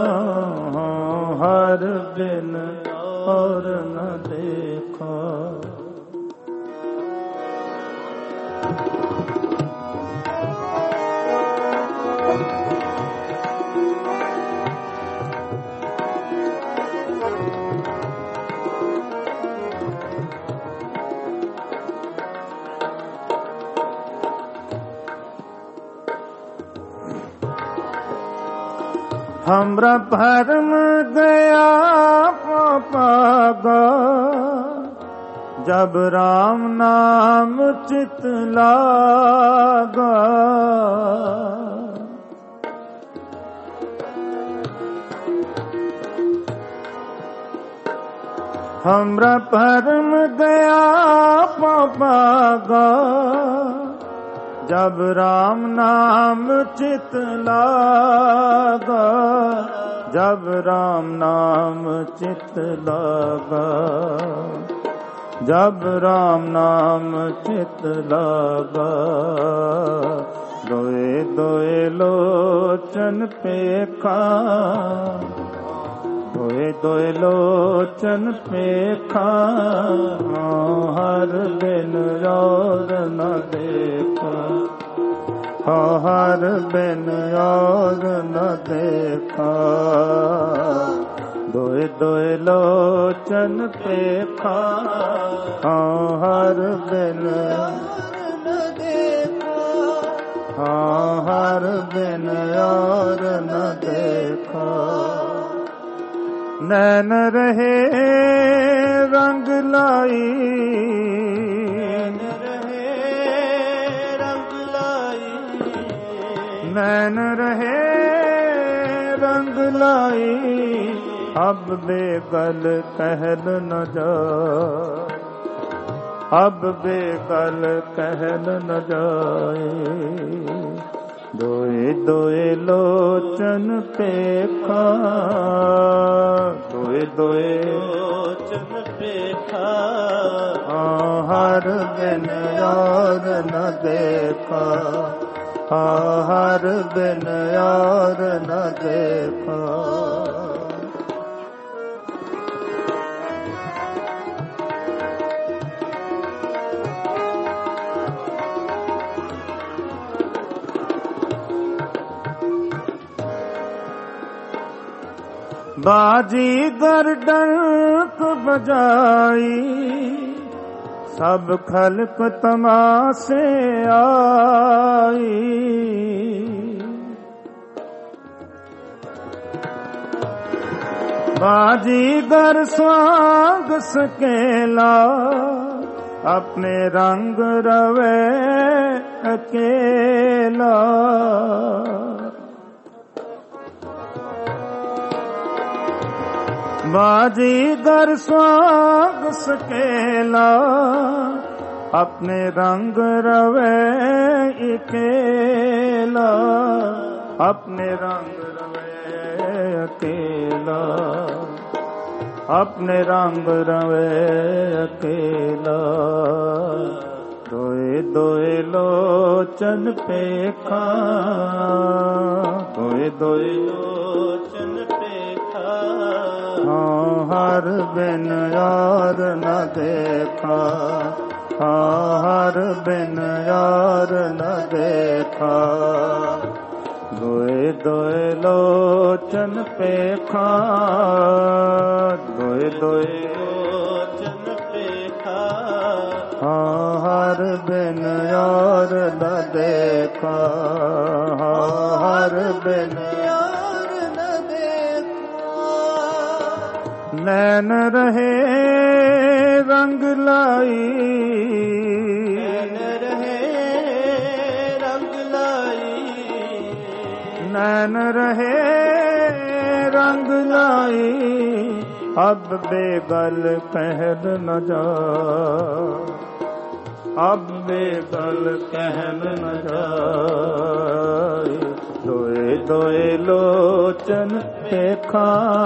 हर बिन और न देखो। हमरा भरम गया पागा, जब राम नाम चित लागा। हमरा भरम गया पागा, जब राम नाम चित लागा। जब राम नाम चित लागा। जब राम नाम चित लागा। दोए दोए लोचन पेखा। दोए दोए लोचन पेखा हर बिन और न देखा। हर बिन और न देखा। दोए दोए लोचन पेखा हर बिन न देखा। हर बिन और न देखा। नैन रहे रंग लाई। नैन रहे रंग लाई। अब बेगल कहल न जाए। अब बेगल कहल न जाए। दोए दोए लोचन पेखा। दोए दोए लोचन पेखा हर बिन और न देखा। हर बिन और न देखा। बाजीगर डंक बजाई। सब खल्क तमाशे आई। बाजीगर स्वांग सकेला। अपने रंग रवे अकेला। बाजीगर स्वांग सकेला। अपने रंग रवे अकेला। अपने रंग रवे अकेला। अपने रंग रवे अकेला। दोए दोए लोचन पेखा। दोए दोए लोचन पेखा हर बिन और न देखा। हर बिन और न देखा। दोए दोए लोचन पेखा। दोए दोए लोचन पेखा हर बिन और न देखा। हर बिन और न देखा। नैन रहे रंग लाई। नैन रहे रंग लाई। अब बेगल कहल न जा। अब बेगल कहन न जाए, दोए दोए लोचन देखा,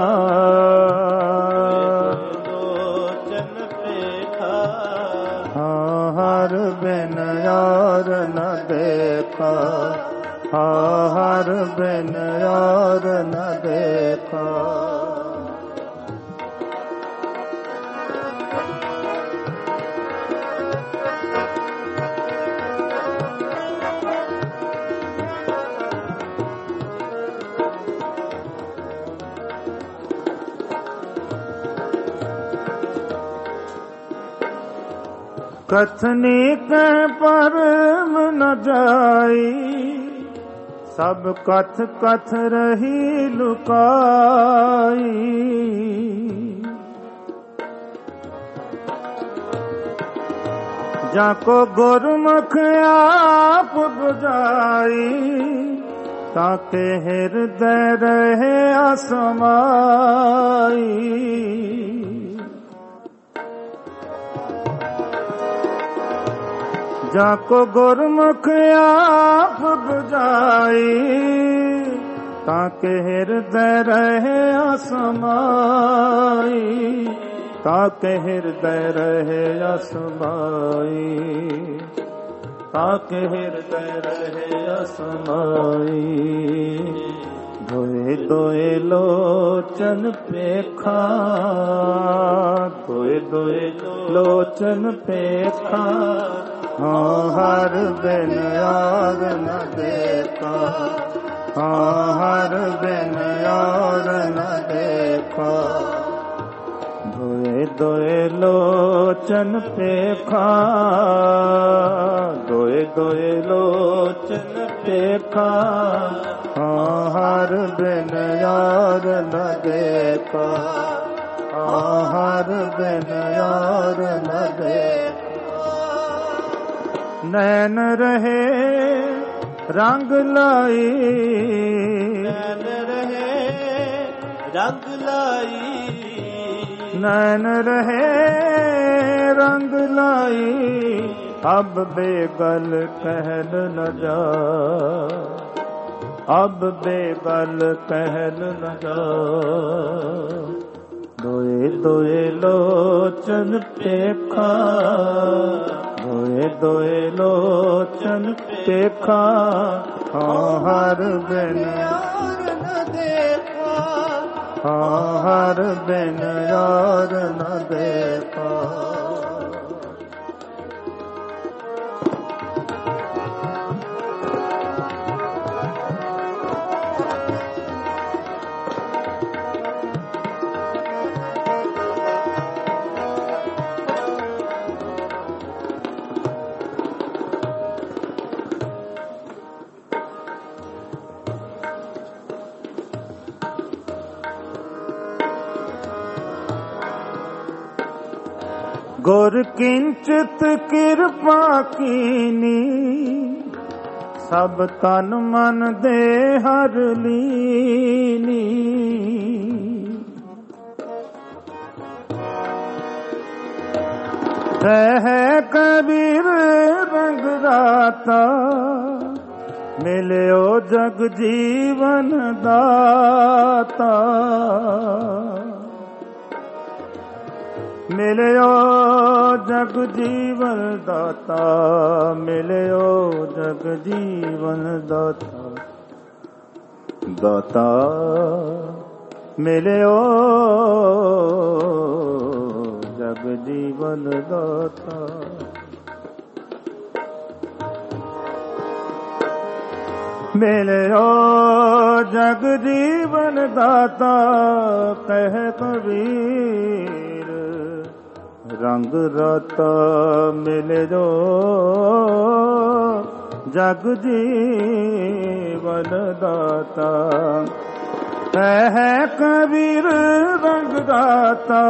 लोचन देखा, हाँ हर बिन यार न देखा, हाँ हर बिन यार न देखा। कथनी के परम न जाई, सब कथ कथ रही लुकाई। जाको गुरमुख आप बुझाई, ताके हृदय रहे असमाई। जाको गुरमुख आप बुझाई, ताके हृदय रहे असमाई, ताके हृदय रहे असमाई, ताके हृदय रहे असमाई। दोए दोए लोचन पेखा, दोए दोए लोचन पेखा, हाँ हर बिन यार न देखा, हाँ हर बिन यार न देखा। दोए दोए लोचन पेखा, दोए दोए लोचन पेखा, हाँ हर बिन यार न देखा, हाँ हर बिन यार न देखा। नैन रहे रंग लाई, नैन रहे रंग लाई, नैन रहे रंग लाई, अब बेगल कहल न जा, अब बेगल कहल न जा। दोए दोए लोचन देखा, दोए दोए लोचन देखा, हाँ हर बिन यार न देखा, हाँ हर बिन यार न देखा। गुर किंचित कृपा कीनी, सब तन मन दे हर लीनी। है कबीर रंग राता, मिलियो जग जीवन दाता। मिलियो जग जीवन दाता, मिलियो जग जीवन दाता, दाता मिलियो जग जीवन दाता। मिलियो जग जीवन दाता, कह कबीर रंग राता। मिले जो जग जीवन दाता, कह कबीर रंग दाता।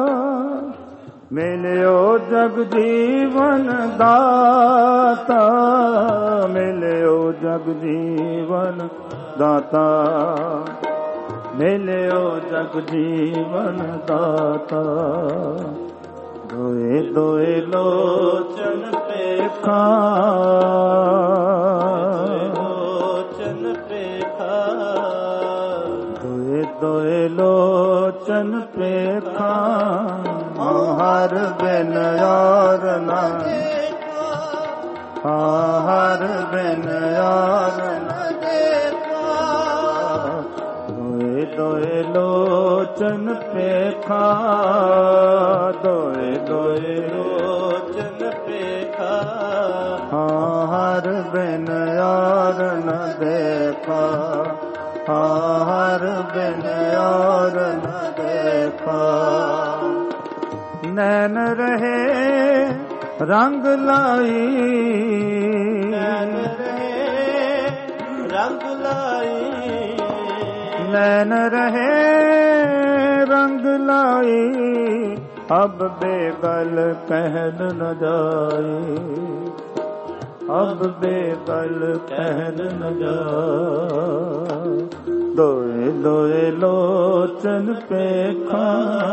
मिलियो जग जीवन दाता, मिलियो जग जीवन दाता, मिलियो जग जीवन दाता। ਦੋਏ ਦੋਏ ਲੋਚਨ ਪੇਖਾ, ਲੋਚਨ ਪੇਖਾ, ਦੋਏ ਦੋਏ ਲੋਚਨ ਪੇਖਾ, ਹਰ ਬਿਨ ਯਾਰ ਨਾ ਦੇਖਾ, ਹਰ ਬਿਨ ਯਾਰ ਨਾ ਦੇਖਾ, ਦੋਏ ਦੋਏ ਲੋਚਨ ਪੇਖਾ, ਦੋਏ ਦੋਏ ਲੋਚਨ ਪੇਖਾ, ਹਰ ਬਿਨ ਯਾਰ ਨ ਦੇਖਾ, ਹਰ ਬਿਨ ਯਾਰ ਨ ਦੇਖਾ। ਨੈਣ ਰਹੇ ਰੰਗ ਲਾਈ, ਨੈਣ ਰਹੇ ਰੰਗ ਲਾਈ, ਨੈਣ ਰਹੇ ਰੰਗ ਲਾਈ, ਅਬ ਬੇਗਲ ਕਹਿਣ ਨ ਜਾਏ, ਅਬ ਬੇਗਲ ਕਹਿਣ ਨ ਜਾਏ। ਦੋਏ ਦੋਏ ਲੋਚਨ ਪੇਖਾ,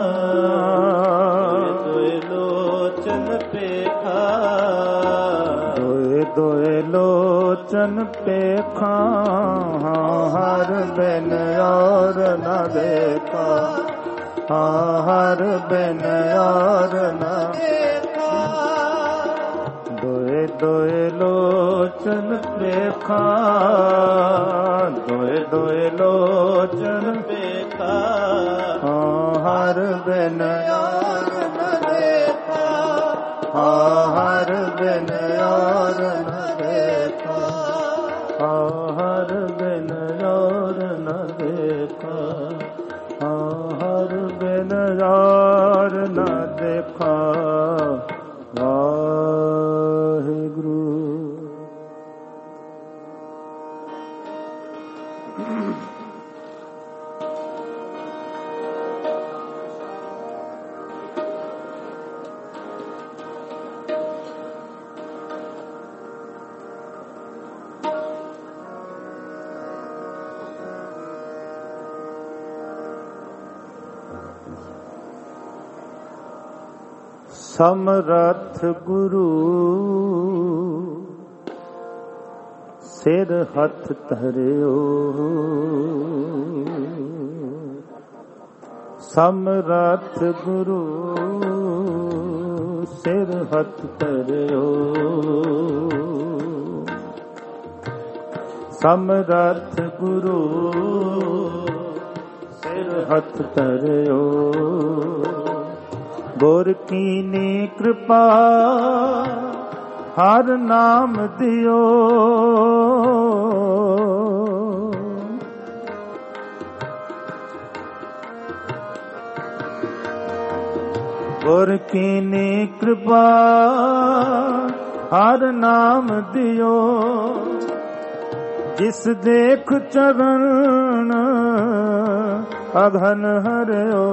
ਦੋਏ ਲੋਚਨ ਪੇਖਾ, ਦੋਏ ਦੋਏ ਲੋਚਨ ਪੇਖਾ, ਹਰ ਬਿਨ ਯਾਰ ਨ ਦੇਖਾ, ਹਰ ਬਿਨ ਯਾਰ ਨ ਦੇਖਾ, ਦੋਏ ਦੋਏ ਲੋਚਨ ਪੇਖਾ, ਦੋਏ ਦੋਏ ਲੋਚਨ ਪੇਖਾ, ਹਰ ਬਿਨ ਯਾਰ ਨ ਦੇਖਾ, ਹਰ ਬਿਨ ਯਾਰ ਨ ਦੇਖਾ, ਹਰ ਬਿਨ ਯਾਰ ਨ ਦੇਖਾ, ਹਰ ਬਿਨ ਯਾਰ ਨ ਦੇਖਾ। ਵਾਹਿਗੁਰੂ। ਸਮਰੱਥ ਗੁਰੂ ਸਿਰ ਹੱਥ ਧਰਿਓ, ਸਮਰੱਥ ਗੁਰੂ ਸਿਰ ਹੱਥ ਧਰਿਓ, ਸਮਰੱਥ ਗੁਰੂ ਸਿਰ ਹੱਥ ਧਰਿਓ। ਗੁਰ ਕੀਨੀ ਕਿਰਪਾ ਹਰ ਨਾਮ ਦਿਓ, ਗੁਰ ਕੀਨੀ ਕਿਰਪਾ ਹਰ ਨਾਮ ਦਿਓ। ਜਿਸ ਦੇਖ ਚਰਨ ਅਘਨ ਹਰਿਓ,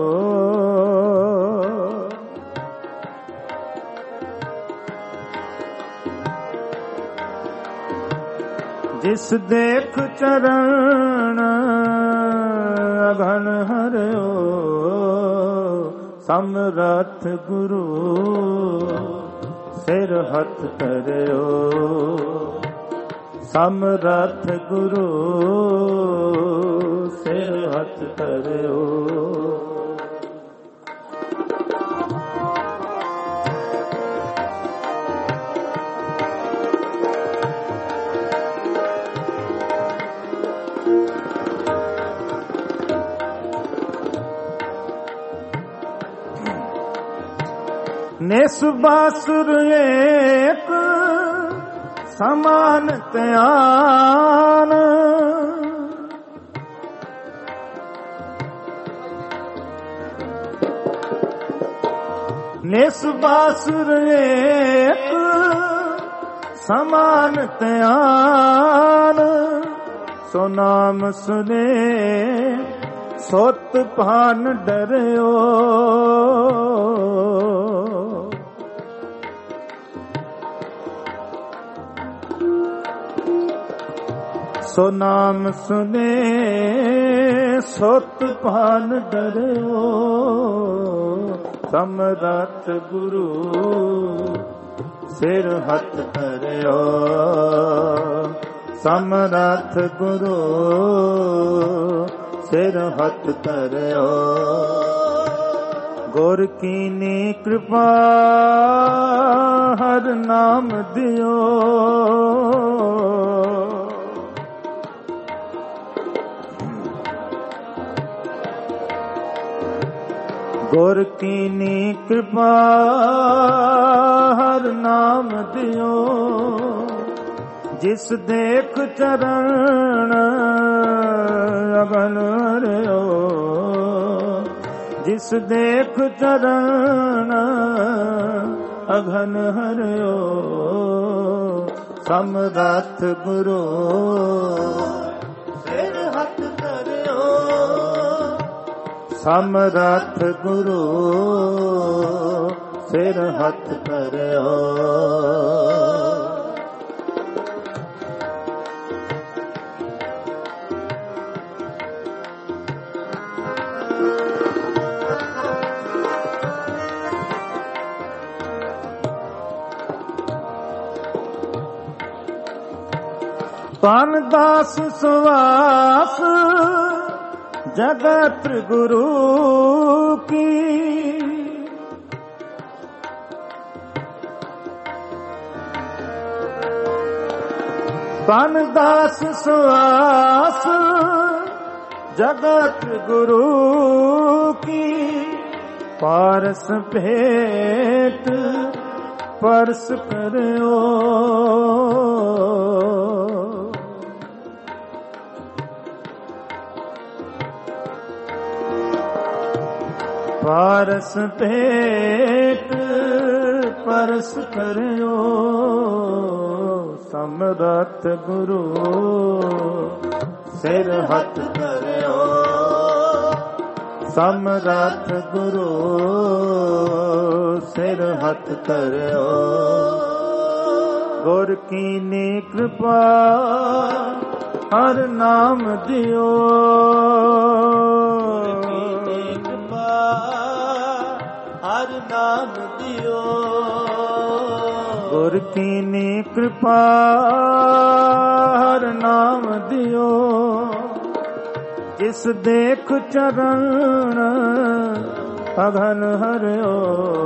ਜਿਸ ਦੇਖ ਚਰਨ ਅਘਨ ਹਰਿਓ। ਸਮਰੱਥ ਗੁਰੂ ਸਿਰ ਹੱਥ ਧਰਿਓ, ਸਮਰੱਥ ਗੁਰੂ ਸਿਰ ਹੱਥ ਧਰਿਓ। ਨਿਸਬਾਸੁਰ ਏਕ ਸਮਾਨ ਧਿਆਨ, ਨਿਸਬਾਸੁਰ ਏਕ ਸਮਾਨ ਧਿਆਨ। ਸੋ ਨਾਮ ਸੁਨੇ ਸੁਤ ਭਾਨ ਡਰਿਓ, ਸੋ ਨਾਮ ਸੁਨੇ ਸੁਤ ਭਾਨ ਡਰਿਓ। ਸਮਰੱਥ ਗੁਰੂ ਸਿਰ ਹੱਥ ਧਰਿਓ, ਸਮਰੱਥ ਗੁਰੂ ਸਿਰ ਹੱਥ ਧਰਿਓ। ਗੁਰ ਕੀਨੀ ਕਿਰਪਾ ਹਰ ਨਾਮ ਦਿਓ, ਗੁਰ ਕੀਨੀ ਕਿਰਪਾ ਹਰ ਨਾਮ ਦਿਓ। ਜਿਸ ਦੇਖ ਚਰਨ ਅਗਨ ਹਰਿਓ, ਜਿਸ ਦੇਖ ਚਰਨ ਅਗਨ ਹਰਿਓ। ਸਮਰੱਥ ਗੁਰੂ ਸਿਰ ਹੱਥ ਧਰਿਓ, ਸਮਰੱਥ ਗੁਰੂ ਸਿਰ ਹੱਥ ਧਰਿਓ। ਪਾਨ ਦਾਸ ਸੁਵਾਸ ਜਗਤ ਗੁਰੂ ਕੀ, ਪਾਨ ਦਾਸ ਸੁਵਾਸ ਜਗਤ ਗੁਰੂ ਕੀ। ਪਾਰਸ ਭੇਟ ਪਰਸ ਕਰਿਓ, ਪਾਰਸ ਭੇਟ ਪਰਸ ਕਰਿਓ। ਸਮਰੱਥ ਗੁਰੂ ਸਿਰ ਹੱਥ ਧਰਿਓ, ਸਮਰੱਥ ਗੁਰੂ ਸਿਰ ਹੱਥ ਧਰਿਓ। ਗੁਰ ਕੀਨੀ ਕਿਰਪਾ ਹਰ ਨਾਮ ਦਿਓ, ਹਰ ਨਾਮ ਦਿਓ। ਗੁਰ ਕੀਨੀ ਕਿਰਪਾ ਹਰ ਨਾਮ ਦਿਓ। ਜਿਸ ਦੇਖ ਚਰਨ ਅਗਨ ਹਰਿਓ,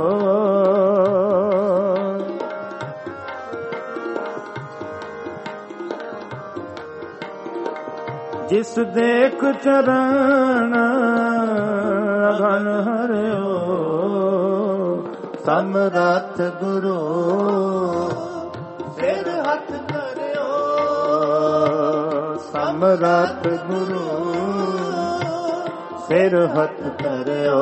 ਜਿਸ ਦੇਖ ਚਰਨ ਅਗਨ ਹਰਿਓ। ਸਮਰੱਥ ਗੁਰੂ ਸਿਰ ਹੱਥ ਧਰਿਓ, ਸਮਰੱਥ ਗੁਰੂ ਸਿਰ ਹੱਥ ਧਰਿਓ।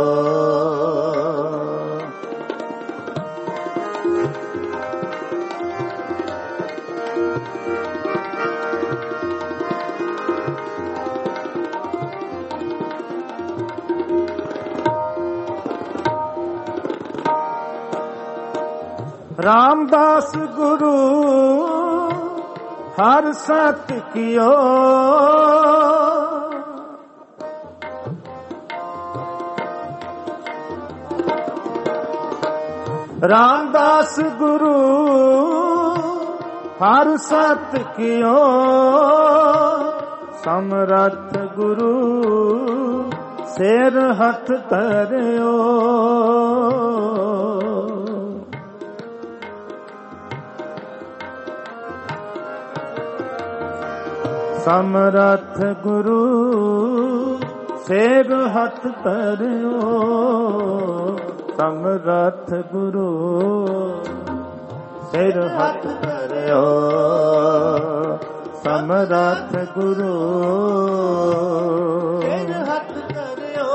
ਰਾਮਦਾਸ ਗੁਰੂ ਹਰ ਸਤ ਕੀਓ, ਰਾਮਦਾਸ ਗੁਰੂ ਹਰ ਸਤ ਕੀਓ। ਸਮਰੱਥ ਗੁਰੂ ਸਿਰ ਹੱਥ ਧਰਿਓ, ਸਮਰੱਥ ਗੁਰੂ ਸਿਰ ਹੱਥ ਧਰਿਓ। ਸਮਰੱਥ ਗੁਰੂ ਸਿਰ ਹੱਥ ਧਰਿਓ, ਸਮਰੱਥ ਗੁਰੂ ਸਿਰ ਹੱਥ ਧਰਿਓ।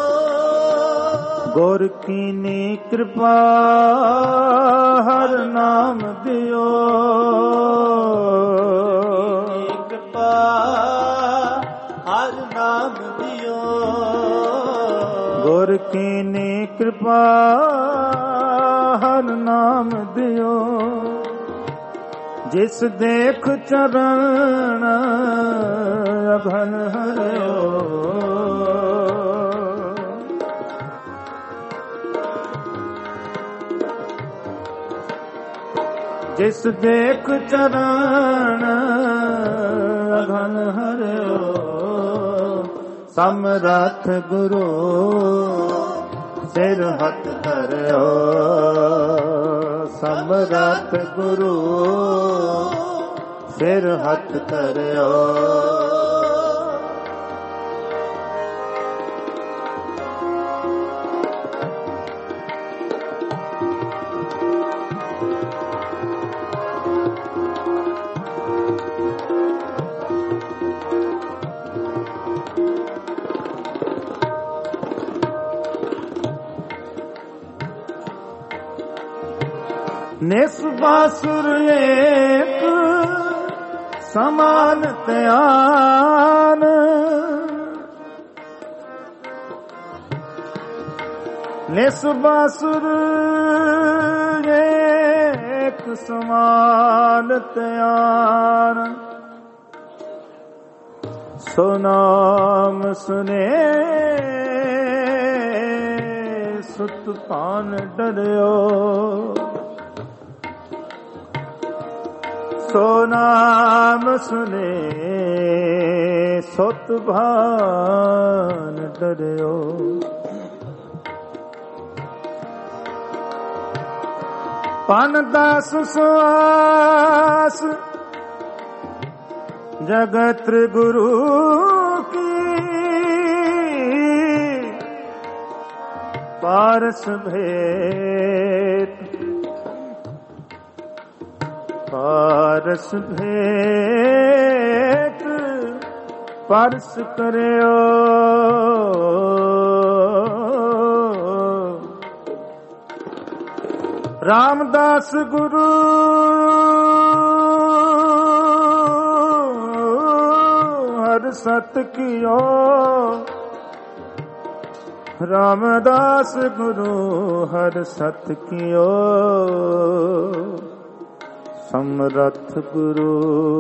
ਗੁਰ ਕੀਨੀ ਕਿਰਪਾ ਹਰ ਨਾਮ ਦਿਓ, ਹਰ ਨਾਮ ਦਿਓ। ਗੁਰ ਕੀਨੀ ਕਿਰਪਾ ਹਰ ਨਾਮ ਦਿਓ। ਜਿਸ ਦੇਖ ਚਰਨ ਅਗਨ ਹਰਿਓ, ਜਿਸ ਦੇਖ ਚਰਨ ਅਘਨ ਹਰਿਓ ਸਮਰੱਥ ਗੁਰੂ ਸਿਰ ਹੱਥ ਧਰਿਓ ਸਮਰੱਥ ਗੁਰੂ ਸਿਰ ਹੱਥ ਧਰਿਓ ਨਿਸਬਾਸੁਰ ਏਕ ਸਮਾਨ ਧਿਆਨ ਨਿਸਬਾਸੁਰ ਏਕ ਸਮਾਨ ਧਿਆਨ ਸੋ ਨਾਮ ਸੁਨੇ ਸੁਤ ਪਾਨ ਡਰਿਓ ਸੋ ਨਾਮ ਸੁਨੇ ਸੁਤ ਭਾਨ ਡਰਿਓ ਪਨ ਦਾਸ ਸੁਆਸ ਜਗਤ ਗੁਰੂ ਕੀ ਪਾਰਸ ਭੇਟ ਪਾਰਸ ਭੇਟ ਪਰਸ ਕਰਿਓ ਰਾਮਦਾਸ ਗੁਰੂ ਹਰ ਸਤ ਕੀਓ ਰਾਮਦਾਸ ਗੁਰੂ ਹਰ ਸਤ ਕੀਓ ਸਮਰੱਥ ਗੁਰੂ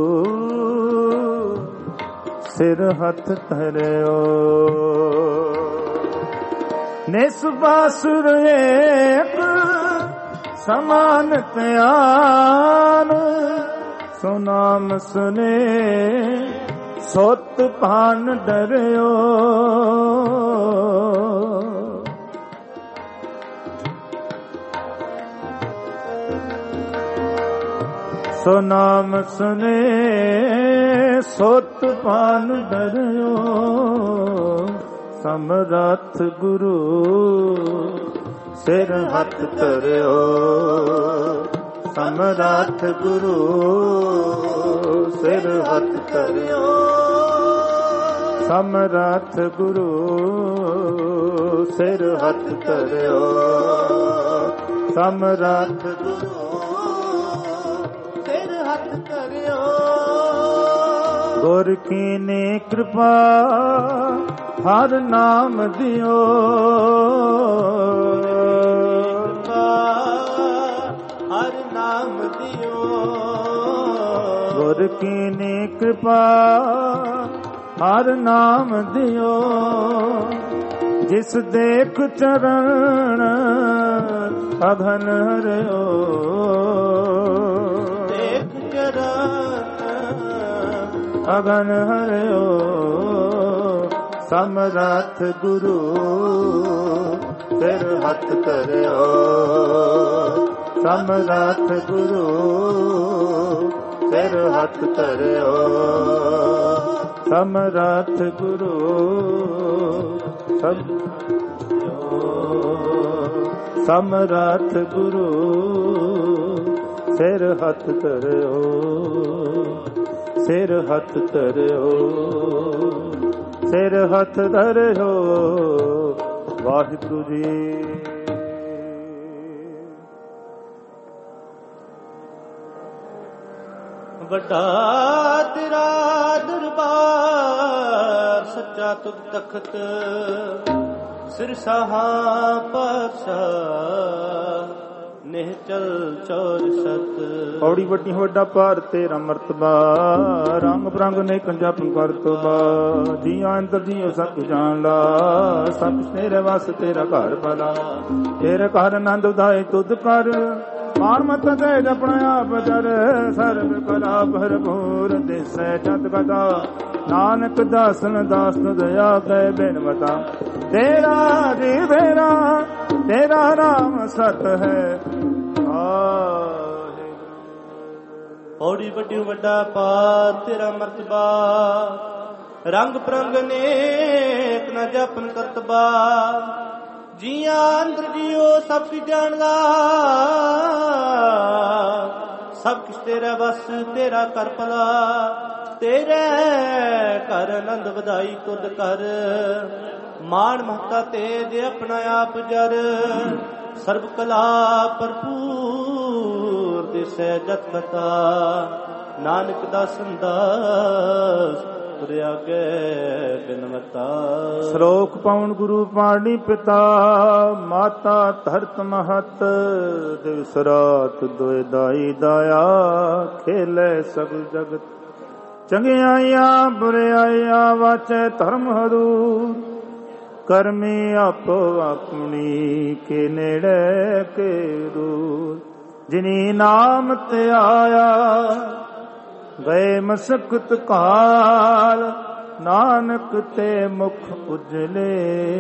ਸਿਰ ਹੱਥ ਧਰਿਓ ਨਿਸਬਾਸੁਰ ਏਕ ਸਮਾਨ ਧਿਆਨ ਸੋ ਨਾਮ ਸੁਨੇ ਸੁਤ ਭਾਨ ਡਰਿਓ ਸੋ ਨਾਮ ਸੁਨੇ ਸੁਤ ਭਾਨ ਡਰਿਓ ਸਮਰੱਥ ਗੁਰੂ ਸਿਰ ਹੱਥ ਧਰਿਓ ਸਮਰੱਥ ਗੁਰੂ ਸਿਰ ਹੱਥ ਧਰਿਓ ਸਮਰੱਥ ਗੁਰੂ ਸਿਰ ਹੱਥ ਧਰਿਓ ਸਮਰੱਥ ਗੁਰੂ ਸਿਰ ਹੱਥ ਧਰਿਓ ਗੁਰ ਕੀਨੀ ਕਿਰਪਾ ਹਰ ਨਾਮ ਦਿਓ ਹਰ ਨਾਮ ਦਿਓ ਗੁਰ ਕੀਨੀ ਕਿਰਪਾ ਹਰ ਨਾਮ ਦਿਓ ਜਿਸ ਦੇਖ ਚਰਨ ਅਘਨ ਹਰਿਓ ਦੇਖ ਚਰਨ ਅਘਨ ਹਰਿਓ ਸਮਰੱਥ ਗੁਰੂ ਸਿਰ ਹੱਥ ਧਰਿਓ ਸਮਰੱਥ ਗੁਰੂ ਸਿਰ ਹੱਥ ਧਰਿਓ ਸਮਰੱਥ ਗੁਰੂ ਸਮਰੱਥ ਗੁਰੂ ਸਿਰ ਹੱਥ ਧਰਿਓ ਸਿਰ ਹੱਥ ਧਰਿਓ ਸਿਰ ਹੱਥ ਧਰਿਓ ਵਾਹਿਗੁਰੂ ਜੀ। ਵੱਡਾ ਤੇਰਾ ਦਰਬਾਰ ਸੱਚਾ ਤੁਧ ਤਖਤ ਸਿਰ ਸਹਾ ਪਾਤਸ਼ਾਹ ਨਿਹਚਲ ਚੌਰ ਸਤ। ਔੜੀ ਵੱਡੀ ਵੱਡਾ ਭਾਰ ਤੇਰਾ ਮਰਤਬਾ ਰੰਗ ਬਰੰਗ ਨੇ ਕੰਜਾ ਪੰਕਰ ਤੋਬਾ ਜੀ ਅੰਦਰ ਜੀ ਸਭ ਜਾਣ ਲਾ ਸਭ ਤੇਰੇ ਵਸ ਤੇਰਾ ਘਰ ਭਲਾ ਤੇਰੇ ਘਰ ਆਨੰਦ ਉਦਾਏ ਤੁਧ ਕਰ ਮਾਨ ਮਤ ਦੇ ਜਪਣਾ ਆਪ ਜਰ ਸਰਬ ਕਲਾ ਭਰਪੂਰ ਦਿਸੈ ਜਤ ਕਥਾ ਨਾਨਕ ਦਾਸਨ ਦਾਸ ਦਇਆ ਕੈ ਬਿਨਵਤਾ ਤੇਰਾ ਜੀ ਤੇਰਾ ਤੇਰਾ ਨਾਮ ਸਤ ਹੈ ਔੜੀ ਵੱਡੀ ਵੱਡਾ ਪਾਰ ਤੇਰਾ ਮਰਤਬਾ ਰੰਗ ਪ੍ਰੰਗ ਨੇਕ ਨ ਜਪਨ ਕਰਤਬਾ ਜੀਆਂ ਅੰਦਰ ਜੀਓ ਸਭ ਕੀ ਜਾਣਦਾ ਸਭ ਕਿਛ ਤੇਰਾ ਬਸ ਤੇਰਾ ਕਰ ਭਲਾ ਤੇਰੇ ਘਰ ਆਨੰਦ ਵਧਾਈ ਤੁਧ ਕਰ ਮਾਣ ਮਹਤਾ ਤੇਜ ਆਪਣਾ ਆਪ ਜਰ ਸਰਬ ਕਲਾ ਭਰਪੂਰ ਦਿਸੈ ਜਤ ਕਥਾ ਨਾਨਕ ਦਾ ਸੰਦਾਸ ਤੁਰਿਆਗੇ ਬਿਨਵਤਾ ਸ਼ਲੋਕ ਪਉਣ ਗੁਰੂ ਪਾਣੀ ਪਿਤਾ ਮਾਤਾ ਧਰਤ ਮਹਤ ਦਿਵਸ ਰਾਤ ਦੋਇ ਦਾਈ ਦਾਇਆ ਖੇਲੇ ਸਗਲ ਜਗਤ ਚੰਗਿਆਈਆਂ ਬੁਰਿਆਈਆਂ ਵਾਚੈ ਧਰਮ ਹਦੂਰ ਕਰਮੀ ਆਪੋ ਆਪਣੀ ਕੇ ਨੇੜੇ ਕੇ ਦੂਰ ਜਿਨੀ ਨਾਮ ਤੇ ਆਇਆ ਗਏ ਮਸਕਤ ਕਾਲ ਨਾਨਕ ਤੇ ਮੁਖ ਉਜਲੇ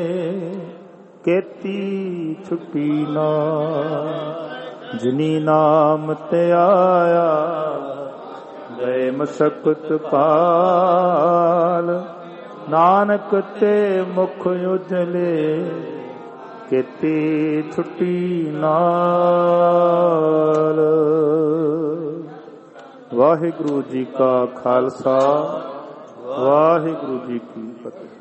ਕੀਤੀ ਛੁੱਟੀ ਨਾ ਜਿਨੀ ਨਾਮ ਤੇ ਆਇਆ ਗਏ ਮਸਕਤ ਕਾਲ ਨਾਨਕ ਤੇ ਮੁਖ ਉਜਲੇ ਕੀਤੀ ਛੁੱਟੀ ਨਾਲ। ਵਾਹਿਗੁਰੂ ਜੀ ਕਾ ਖਾਲਸਾ ਵਾਹਿਗੁਰੂ ਜੀ ਕੀ ਫਤਿਹ।